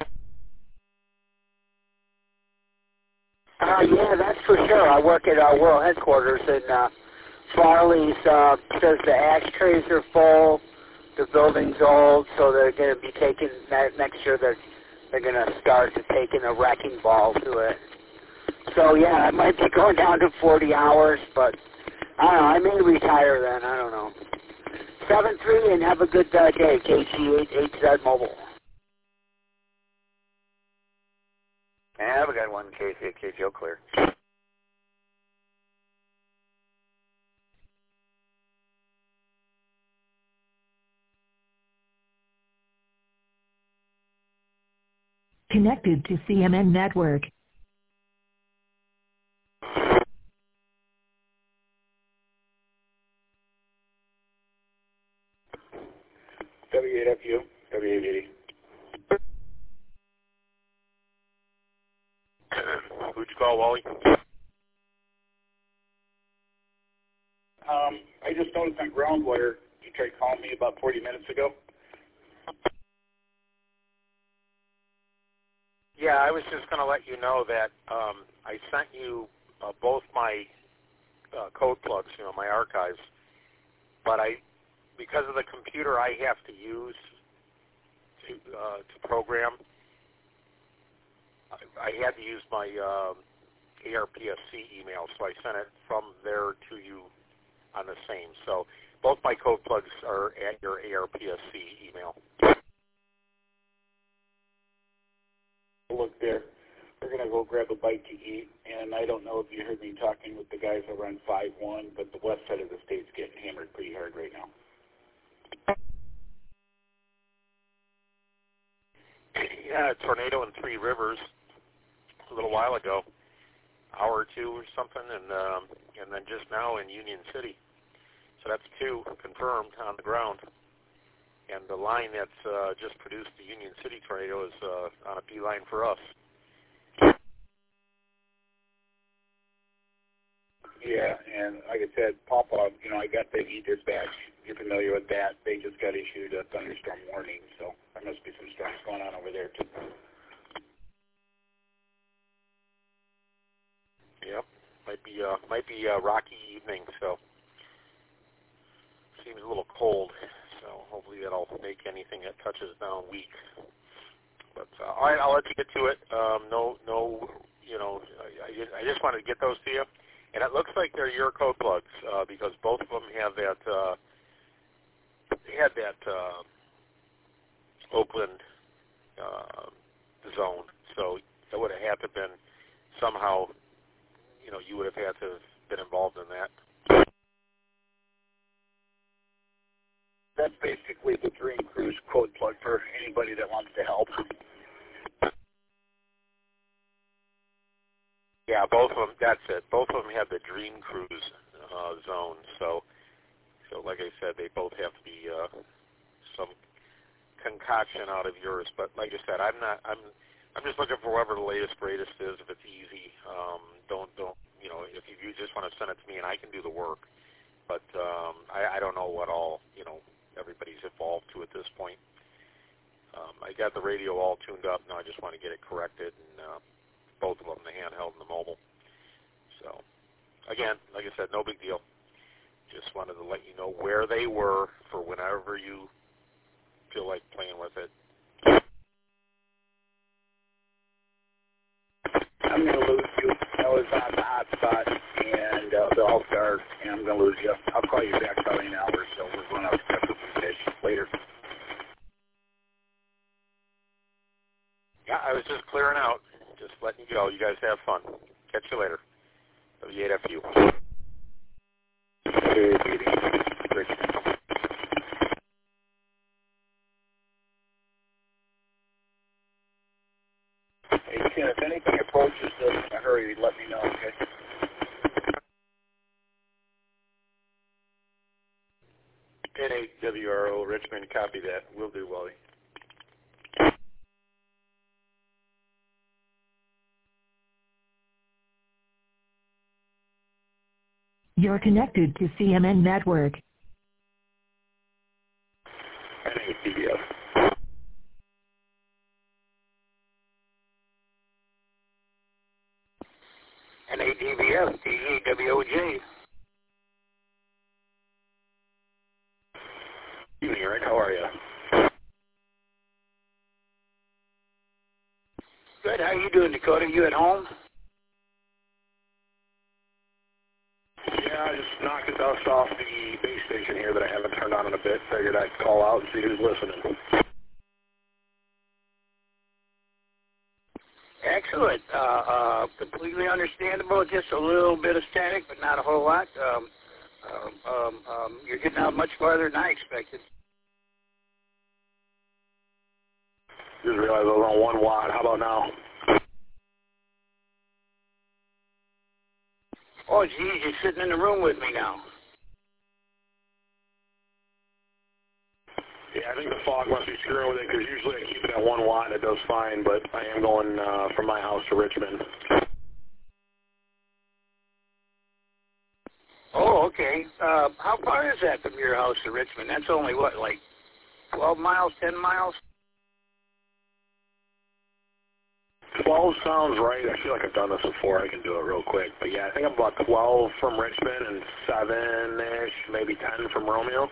Yeah, that's for sure. I work at our world headquarters, and Farley's says the ashtrays are full, the building's old, so they're going to be taking, next year they're going to start taking a wrecking ball to it. So, yeah, I might be going down to 40 hours, but I don't know, I may retire then, I don't know. 7-3, and have a good day, KG8HZ Mobile. Have a good one, KCKJO Clear. Connected to CMN Network. W8FU, W880. Who'd you call, Wally? I just noticed on ground wire, you tried calling me about 40 minutes ago. Yeah, I was just going to let you know that I sent you both my code plugs, my archives, but because of the computer I have to use to program, I had to use my ARPSC email, so I sent it from there to you on the same. So both my code plugs are at your ARPSC email. Look there. We're going to go grab a bite to eat, and I don't know if you heard me talking with the guys over on 5-1, but the west side of the state's getting hammered pretty hard right now. Yeah, a tornado in Three Rivers a little while ago, hour or two or something, and then just now in Union City. So that's 2 confirmed on the ground. And the line that's just produced the Union City tornado is on a beeline for us. Yeah, and like I said, Papa, I got the e-dispatch. You're familiar with that. They just got issued a thunderstorm warning, so there must be some storms going on over there, too. Yep, might be a rocky evening, so seems a little cold. So hopefully that'll make anything that touches down weak. But all right, I'll let you get to it. I just wanted to get those to you, and it looks like they're your code plugs because both of them have that Oakland zone. So it would have had to been somehow, you would have had to have been involved in that. That's basically the Dream Cruise code plug for anybody that wants to help. Yeah, both of them. That's it. Both of them have the Dream Cruise zone. So like I said, they both have to be some concoction out of yours. But like I said, I'm just looking for whatever the latest greatest is. If it's easy, don't. If you just want to send it to me and I can do the work. But I don't know what all everybody's evolved to at this point. I got the radio all tuned up. Now I just want to get it corrected, and both of them, the handheld and the mobile. So, again, like I said, no big deal. Just wanted to let you know where they were for whenever you feel like playing with it. I'm going to lose you. I was on the hot spot, and the All-Star, and I'm going to lose you. I'll call you back probably an hour or so. We're going out to catch some fish later. Yeah, I was just clearing out. Just letting you go. You guys have fun. Catch you later. W8FU. Hey, Ken, if anything approaches us in a hurry, let me know, okay? NAWRO Richmond, copy that. Will do, Wally. You're connected to CMN Network. NADBF. NADBF, DEWOJ. Evening, Eric. How are you? Good. How you doing, Dakota? You at home? Yeah, I just knocked the dust off the base station here that I haven't turned on in a bit. Figured I'd call out and see who's listening. Excellent. Completely understandable. Just a little bit of static, but not a whole lot. You're getting out much farther than I expected. Just realized I was on 1 watt. How about now? Oh, geez, you're sitting in the room with me now. Yeah, I think the fog must be screwing with it because usually I keep it at 1 watt and it does fine, but I am going from my house to Richmond. Oh, okay. How far is that from your house to Richmond? That's only, what, like 12 miles, 10 miles? 12 sounds right. I feel like I've done this before. I can do it real quick. But yeah, I think I'm about 12 from Richmond and 7-ish, maybe 10 from Romeo.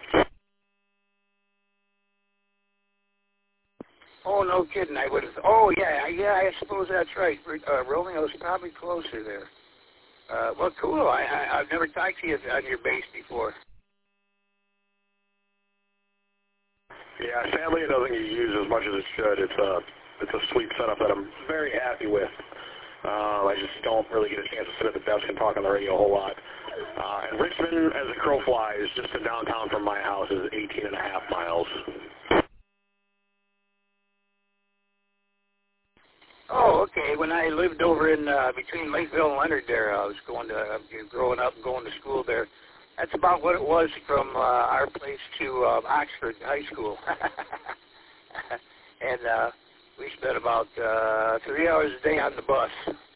Oh, no kidding. I would have. Oh, yeah. I suppose that's right. Romeo's probably closer there. Well, cool. I've never talked to you on your base before. Yeah, sadly it doesn't get used as much as it should. It's a sweet setup that I'm very happy with. I just don't really get a chance to sit at the desk and talk on the radio a whole lot. And Richmond, as a crow flies, just to downtown from my house, is 18.5 miles. Oh, okay. When I lived over in between Lakeville and Leonard there, I was growing up and going to school there. That's about what it was from our place to Oxford High School. And we spent about 3 hours a day on the bus.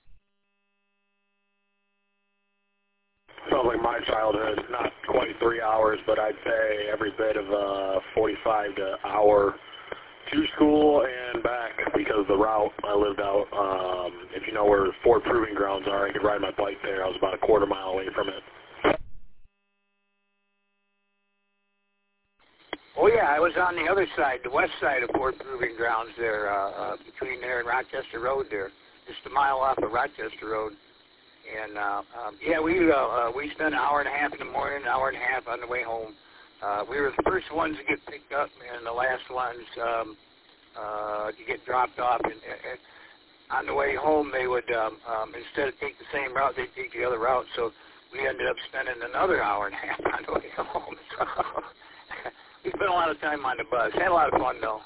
Sounds like my childhood, not quite 3 hours, but I'd say every bit of 45 to hour to school and back, because the route I lived out, if you know where Ford Proving Grounds are, I could ride my bike there. I was about a quarter mile away from it. Oh, yeah, I was on the other side, the west side of Ford Proving Grounds there, between there and Rochester Road there, just a mile off of Rochester Road. And, yeah, we spent an hour and a half in the morning, an hour and a half on the way home. We were the first ones to get picked up and the last ones to get dropped off. And on the way home, they would, instead of take the same route, they'd take the other route. So we ended up spending another hour and a half on the way home. So we spent a lot of time on the bus. Had a lot of fun, though.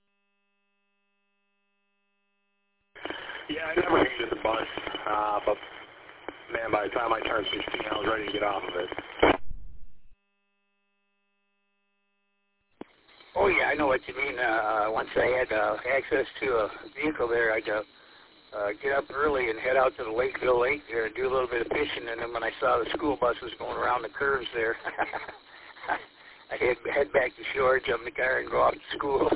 Yeah, I never hated the bus, but, man, by the time I turned 16, I was ready to get off of it. Oh, yeah, I know what you mean. Once I had access to a vehicle there, I'd get up early and head out to the Lakeville Lake there and do a little bit of fishing. And then when I saw the school buses going around the curves there, I'd head back to shore, jump in the car, and go off to school.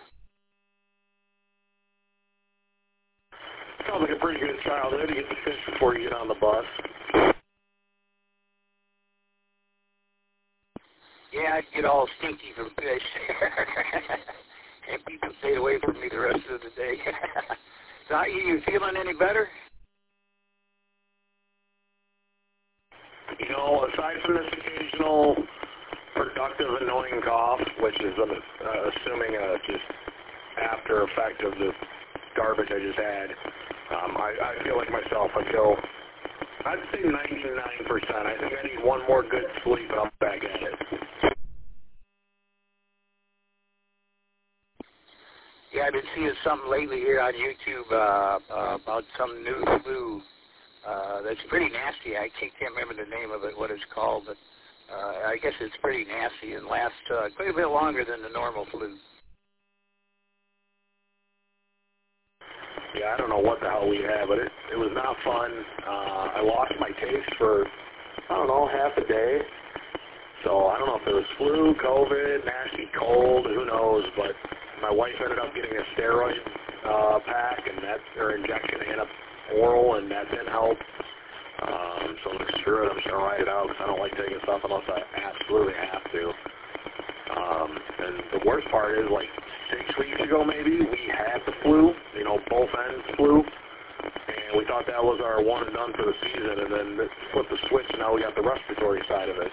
Sounds like a pretty good childhood to get to fish before you get on the bus. Yeah, I'd get all stinky from fish. And people stayed away from me the rest of the day. So are you feeling any better? You know, aside from this occasional productive annoying cough, which is assuming just after effect of the garbage I just had, I feel like myself. I'd say 99%. I think I need one more good sleep and I'm back at it. Yeah, I've been seeing something lately here on YouTube about some new flu that's pretty nasty. I can't remember the name of it, what it's called, but I guess it's pretty nasty and lasts quite a bit longer than the normal flu. Yeah, I don't know what the hell we had, but it was not fun. I lost my taste for, I don't know, half a day. So I don't know if it was flu, COVID, nasty cold, who knows, but my wife ended up getting a steroid pack or injection and a oral, and that didn't help. So I'm like, screw it, I'm just going to ride it out because I don't like taking stuff unless I absolutely have to. And the worst part is, like, 6 weeks ago maybe, we had the flu, you know, both ends flu, and we thought that was our one and done for the season, and then it flipped the switch, and now we got the respiratory side of it.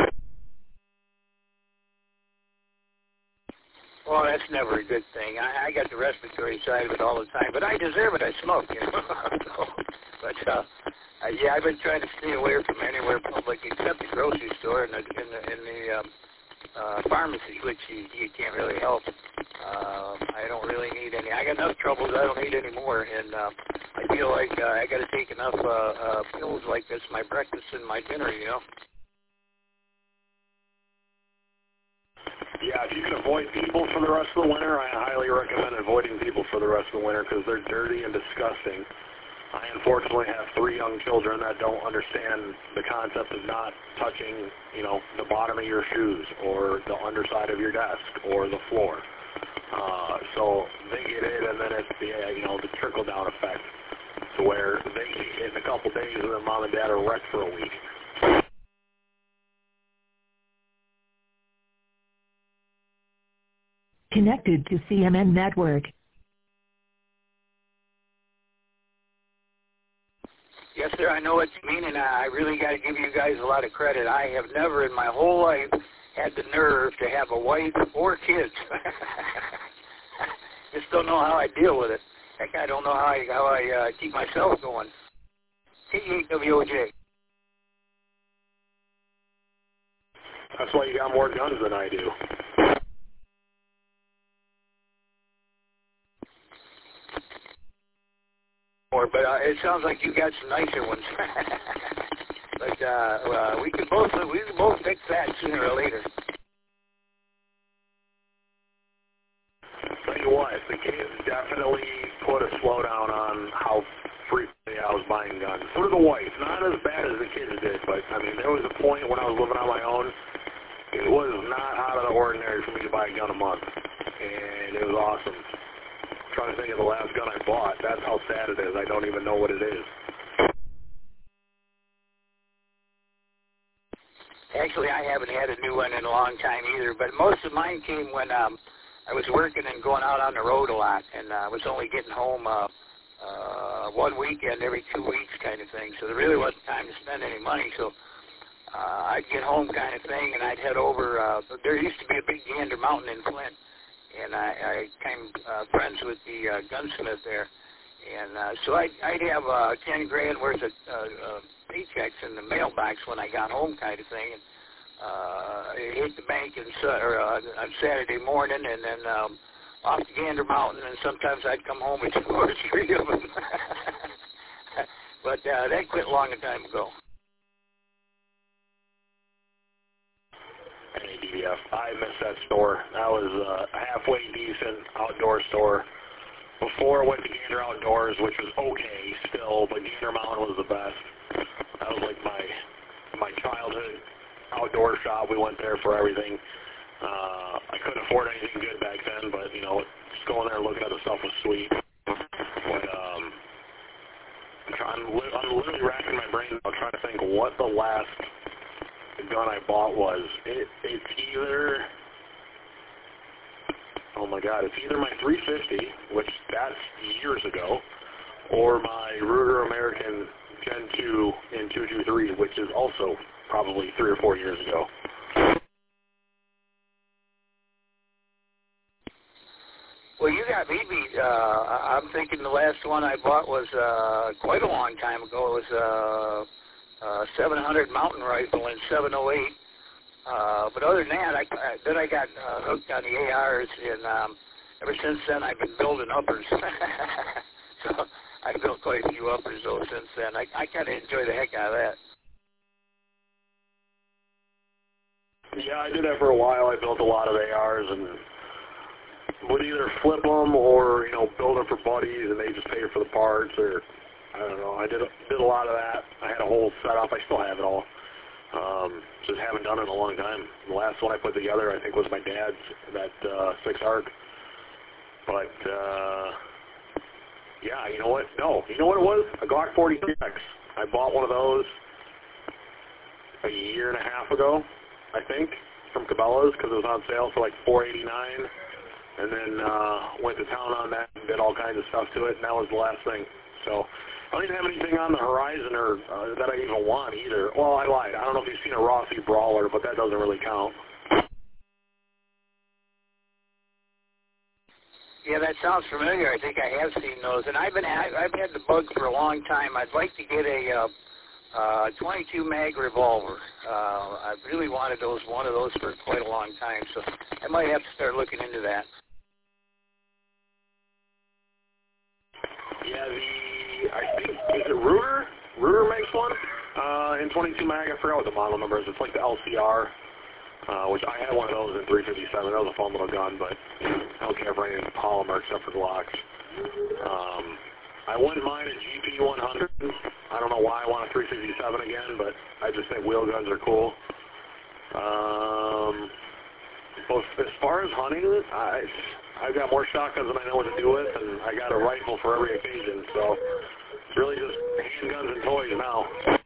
Well, that's never a good thing. I got the respiratory side of it all the time, but I deserve it. I smoke, you know. But yeah, I've been trying to stay away from anywhere public except the grocery store and the pharmacy, which you can't really help. I don't really need any. I got enough troubles. I don't need any more, and I feel like I got to take enough pills like this, my breakfast and my dinner, you know. Yeah, if you can avoid people for the rest of the winter, I highly recommend avoiding people for the rest of the winter because they're dirty and disgusting. I unfortunately have 3 young children that don't understand the concept of not touching, you know, the bottom of your shoes or the underside of your desk or the floor. So they get it, and then it's the trickle-down effect to where they get it in a couple days, and then mom and dad are wrecked for a week. Connected to CMN Network. Yes, sir, I know what you mean, and I really got to give you guys a lot of credit. I have never in my whole life had the nerve to have a wife or kids. Just don't know how I deal with it. Heck, I don't know how I keep myself going. T-E-W-O-J. That's why you got more guns than I do. But it sounds like you got some nicer ones. But we can both fix that sooner or later. Tell you what, the kids definitely put a slowdown on how frequently I was buying guns. So did the wife. Not as bad as the kids did, but I mean, there was a point when I was living on my own. It was not out of the ordinary for me to buy a gun a month, and it was awesome. I'm trying to think of the last gun I bought. That's how sad it is. I don't even know what it is. Actually, I haven't had a new one in a long time either, but most of mine came when I was working and going out on the road a lot, and I was only getting home one weekend every 2 weeks kind of thing, so there really wasn't time to spend any money, so I'd get home kind of thing, and I'd head over. There used to be a big Gander Mountain in Flint, and I became friends with the gunsmith there, and so I'd have 10 grand worth of paychecks in the mailbox when I got home kind of thing, and hit the bank on Saturday morning, and then off to Gander Mountain, and sometimes I'd come home with 2 or 3 of them. But that quit long a time ago. I miss that store. That was a halfway decent outdoor store. Before I went to Gander Outdoors, which was okay still, but Gander Mountain was the best. That was like my childhood outdoor shop. We went there for everything. I couldn't afford anything good back then, but just going there and looking at the stuff was sweet. But I'm literally racking my brain out trying to think what the last gun I bought was. It's either, oh my God, it's either my 350, which that's years ago, or my Ruger American Gen 2 in 223, which is also probably 3 or 4 years ago. Well, you got me beat. I'm thinking the last one I bought was quite a long time ago. It was 700 mountain rifle in 708. But other than that, I got hooked on the ARs, and ever since then I've been building uppers. So I've built quite a few uppers though since then. I kind of enjoy the heck out of that. Yeah, I did that for a while. I built a lot of ARs and would either flip them or build them for buddies, and they just pay for the parts, or I don't know. I did a lot of that. I had a whole setup. I still have it all. Just haven't done it in a long time. The last one I put together, I think, was my dad's, that 6 ARC. But yeah, you know what? No, you know what it was? A Glock 46. I bought one of those a year and a half ago, I think, from Cabela's because it was on sale for like $4.89, and then went to town on that and did all kinds of stuff to it, and that was the last thing. So I don't even have anything on the horizon or that I even want either. Well, I lied. I don't know if you've seen a Rossi Brawler, but that doesn't really count. Yeah, that sounds familiar. I think I have seen those, and I've had the bug for a long time. I'd like to get a 22 mag revolver. I really wanted one of those for quite a long time, so I might have to start looking into that. Yeah, I think, is it Ruger? Ruger makes one in 22 mag. I forgot what the model number is. It's like the LCR, which I had one of those in 357. That was a fun little gun, but I don't care for anything polymer except for Glocks. I wouldn't mind a GP100. I don't know why I want a 357 again, but I just think wheel guns are cool. As far as hunting, I've got more shotguns than I know what to do with, and I got a rifle for every occasion. So it's really just handguns and toys now.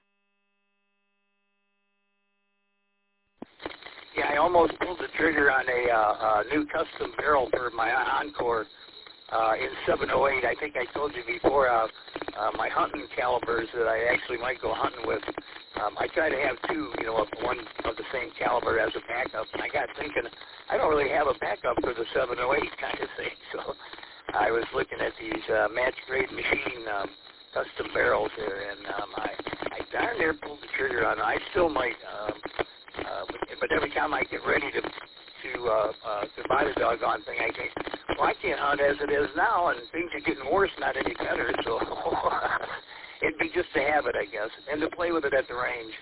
Yeah, I almost pulled the trigger on a new custom barrel for my Encore in 708. I think I told you before, my hunting calibers that I actually might go hunting with. I try to have two, one of the same caliber as a backup. And I got thinking, I don't really have a backup for the 708 kind of thing. So I was looking at these match-grade machine custom barrels here, and I darn near pulled the trigger on it. I still might, but every time I get ready to buy the doggone thing, I think, well, I can't hunt as it is now, and things are getting worse, not any better, so it'd be just a habit, I guess, and to play with it at the range.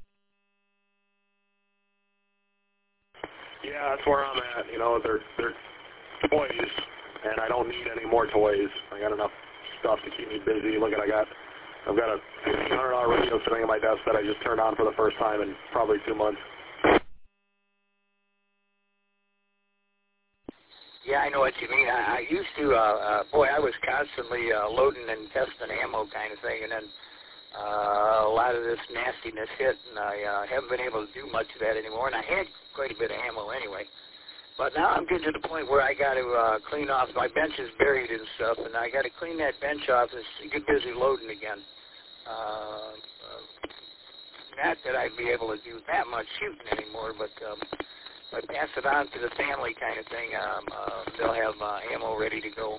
Yeah, that's where I'm at. They're toys, and I don't need any more toys. I got enough stuff to keep me busy. Look, I've got a $1,500 radio sitting on my desk that I just turned on for the first time in probably 2 months. Yeah, I know what you mean. I used to, I was constantly loading and testing ammo kind of thing, and then a lot of this nastiness hit, and I haven't been able to do much of that anymore, and I had quite a bit of ammo anyway. But now I'm getting to the point where I got to clean off. My bench is buried and stuff, and I got to clean that bench off and get busy loading again. Not that I'd be able to do that much shooting anymore, but if I pass it on to the family kind of thing, they'll have ammo ready to go.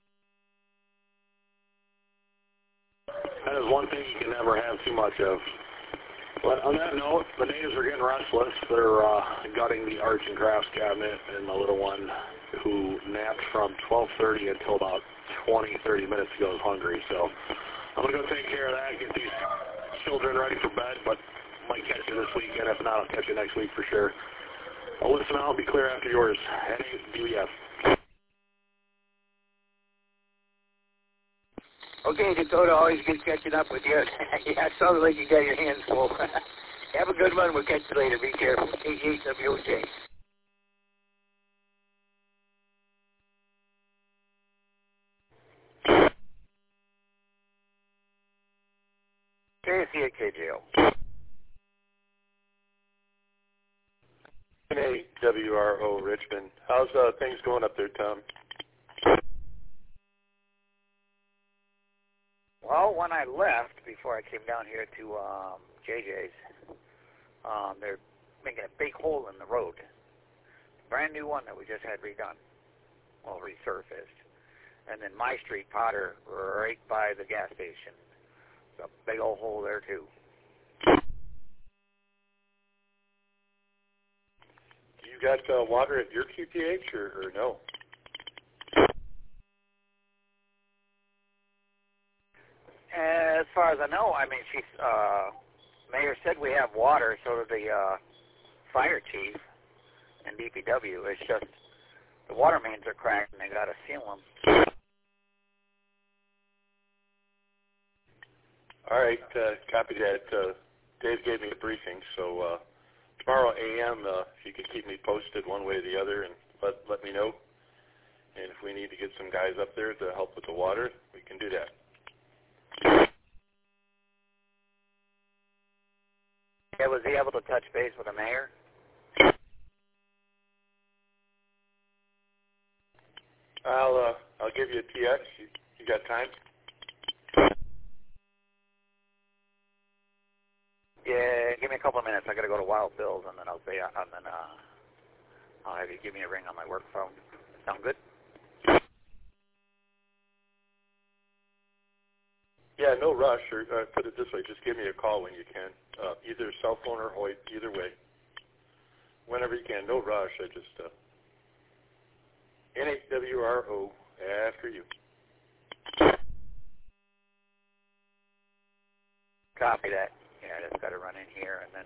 That is one thing you can never have too much of. But on that note, the natives are getting restless. They're gutting the arts and crafts cabinet, and the little one who napped from 12:30 until about 20-30 minutes ago is hungry. So I'm going to go take care of that, get these children ready for bed, but might catch you this weekend. If not, I'll catch you next week for sure. I'll listen out. I'll be clear after yours. NAWF. Okay, Dakota, always good catching up with you. Yeah, it sounds like you got your hands full. Have a good one. We'll catch you later. Be careful. KGHWOJ. KC at KJO. WRO Richmond. How's things going up there, Tom? Well, when I left, before I came down here to JJ's, they're making a big hole in the road. Brand new one that we just had redone. Well, resurfaced. And then my street, Potter, right by the gas station. It's a big old hole there, too. You got water at your QTH or no? As far as I know, I mean, Mayor said we have water, so did the fire chief and DPW. It's just the water mains are cracked and they got to seal them. All right, copy that. Dave gave me a briefing, so tomorrow AM, if you could keep me posted one way or the other and let me know. And if we need to get some guys up there to help with the water, we can do that. Yeah, was he able to touch base with the mayor? I'll give you a TX. You got time? Yeah, give me a couple of minutes. I got to go to Wild Bill's, and then I'll have you give me a ring on my work phone. Sound good? Yeah, no rush. Or put it this way: just give me a call when you can, either cell phone or Hoyt, either way. Whenever you can, no rush. I just NHWRO after you. Copy that. Yeah, I just got to run in here, and then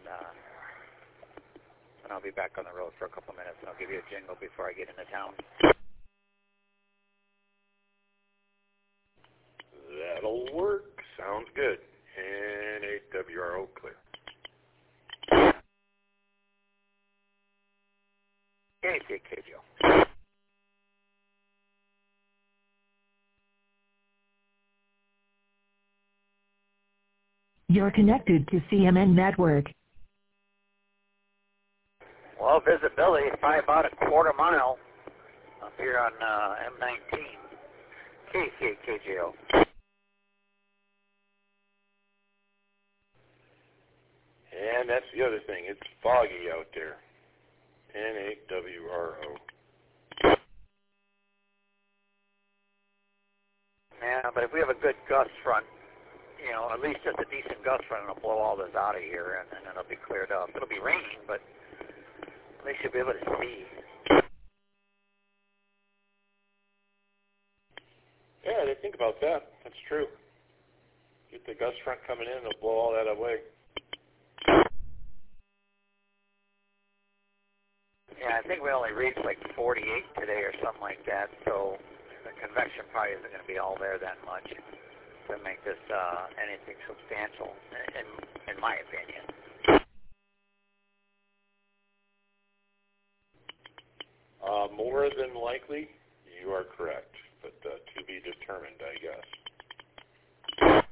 I'll be back on the road for a couple minutes, and I'll give you a jingle before I get into town. That'll work. Sounds good. NHWRO clear. KCKJO. You're connected to CMN Network. Well, visibility is probably about a quarter mile up here on M19. KCKJO. And that's the other thing. It's foggy out there. NAWRO. Yeah, but if we have a good gust front, you know, at least just a decent gust front, it'll blow all this out of here, and then it'll be cleared up. It'll be raining, but at least you'll be able to see. Yeah, I didn't think about that. That's true. Get the gust front coming in, it'll blow all that away. Yeah, I think we only reached like 48 today or something like that, so the convection probably isn't going to be all there that much to make this anything substantial, in my opinion. More than likely, you are correct, but to be determined, I guess.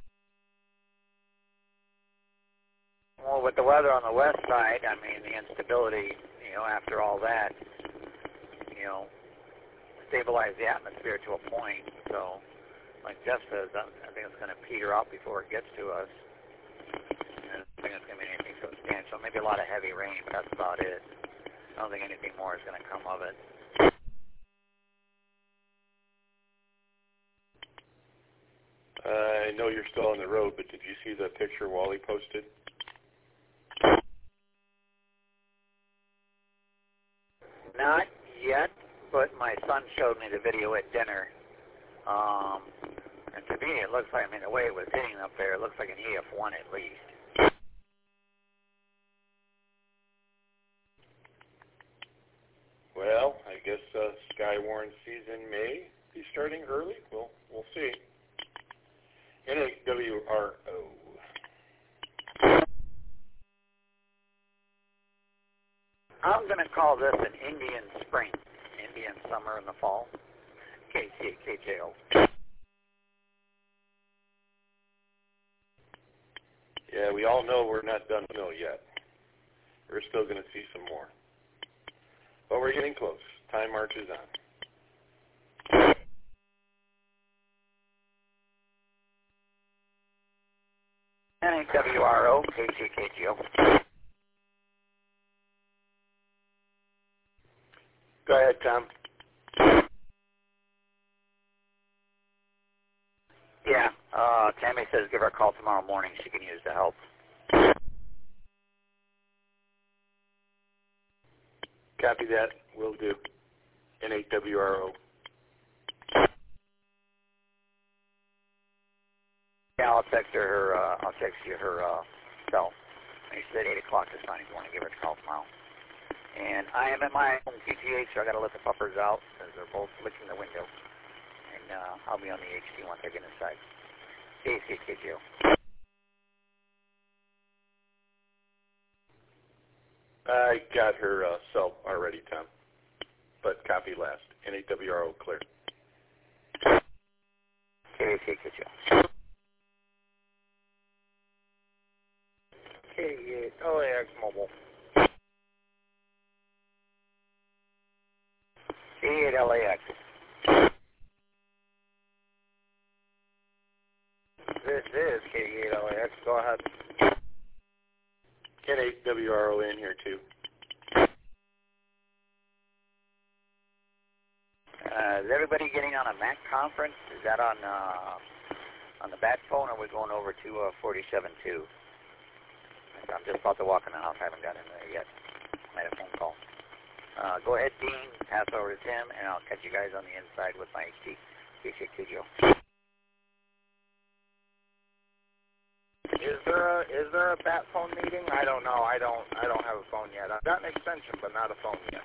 Well, with the weather on the west side, I mean, the instability, you know, after all that, you know, stabilize the atmosphere to a point. So, like Jeff says, I think it's going to peter out before it gets to us. And I don't think it's going to be anything substantial. Maybe a lot of heavy rain, but that's about it. I don't think anything more is going to come of it. I know you're still on the road, but did you see the picture Wally posted? Not yet, but my son showed me the video at dinner. And to me, it looks like, I mean, the way it was hitting up there, it looks like an EF1 at least. Well, I guess Skywarn season may be starting early. We'll see. NAWRO. I'm going to call this an Indian spring, Indian summer in the fall. KCKJO. Yeah, we all know we're not done snow yet. We're still going to see some more. But we're getting close. Time marches on. NAWRO, KCKGO. Go ahead, Tom. Yeah, Tammy says give her a call tomorrow morning. She can use the help. Copy that. Will do. NAWRO. Yeah, I'll text her. I'll text you her cell. She said 8 o'clock this night. If you want to give her a call tomorrow. And I am at my home PGH, so I got to let the puppers out because they're both licking the window. And I'll be on the HD once I get inside. KCKGO. I got her cell already, Tom. But copy last. NAWRO clear. KCKGO. LAX Mobile. K8 LAX. This is K8 LAX. Go ahead. NAWRO in here too. Is everybody getting on a Mac conference? Is that on the bat phone, or are we going over to 47.2? I'm just about to walk in the house. I haven't got in there yet. I had a phone call. Go ahead, Dean. Pass over to Tim, and I'll catch you guys on the inside with my HD. KCKGO. Is there a bat phone meeting? I don't know. I don't have a phone yet. I've got an extension, but not a phone yet.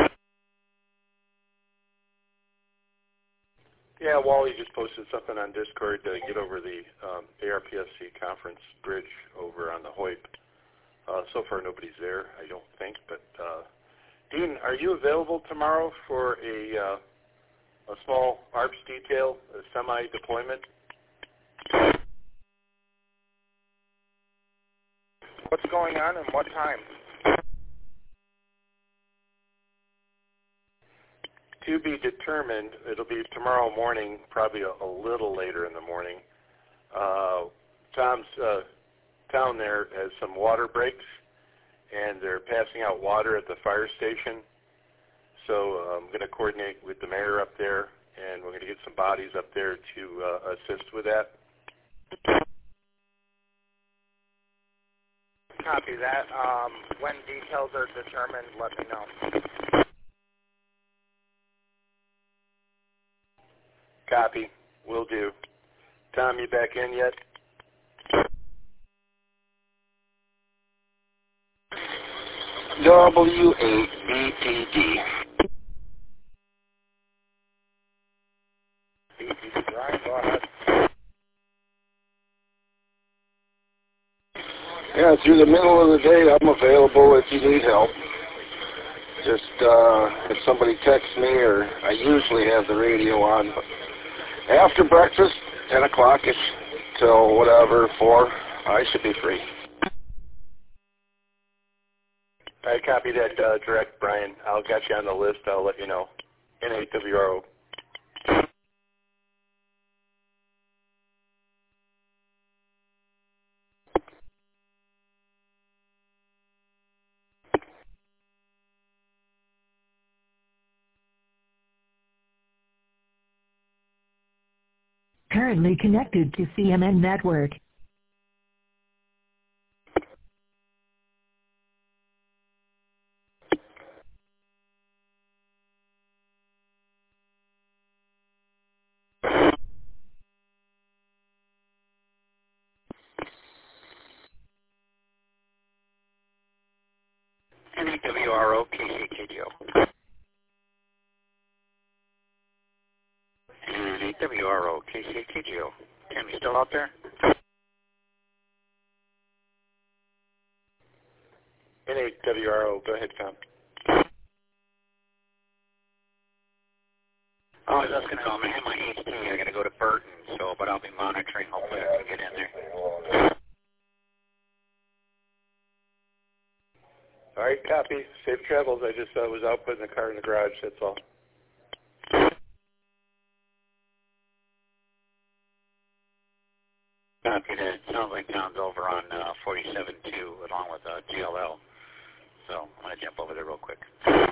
Yeah, Wally just posted something on Discord to get over the ARPSC conference bridge over on the Hoyt. So far, nobody's there, I don't think. But Dean, are you available tomorrow for a small ARPS detail, a semi-deployment? what's going on and what time? To be determined. It'll be tomorrow morning, probably a little later in the morning. Tom's town there has some water breaks, and they're passing out water at the fire station. So I'm going to coordinate with the mayor up there, and we're going to get some bodies up there to assist with that. Copy that. When details are determined, let me know. Copy. Will do. Tom, you back in yet? W8BTD. Brian, go ahead. Yeah, through the middle of the day, I'm available if you need help. Just if somebody texts me, or I usually have the radio on. But after breakfast, 10 o'clock-ish till whatever, 4, I should be free. I copy that direct, Brian. I'll get you on the list. I'll let you know. N8WRO. Currently connected to CMN Network. N8WRO KCKGO. N8WRO KCKGO. Tim, you still out there? N8WRO. Go ahead, Tom. Oh, I was just going to go. I'm going to have my HT. I got to go to Burton, but I'll be monitoring. Hopefully I can get in there. All right, copy. Safe travels. I just was out putting the car in the garage. That's all. Copy that. It sounds like Tom's over on 47-2 along with GLL. So I'm going to jump over there real quick.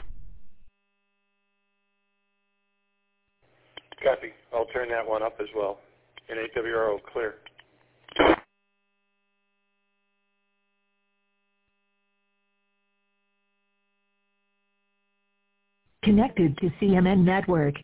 Copy. I'll turn that one up as well. N8WRO, clear. Connected to CMN Network.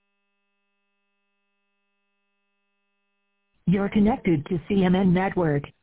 You're connected to CMN Network.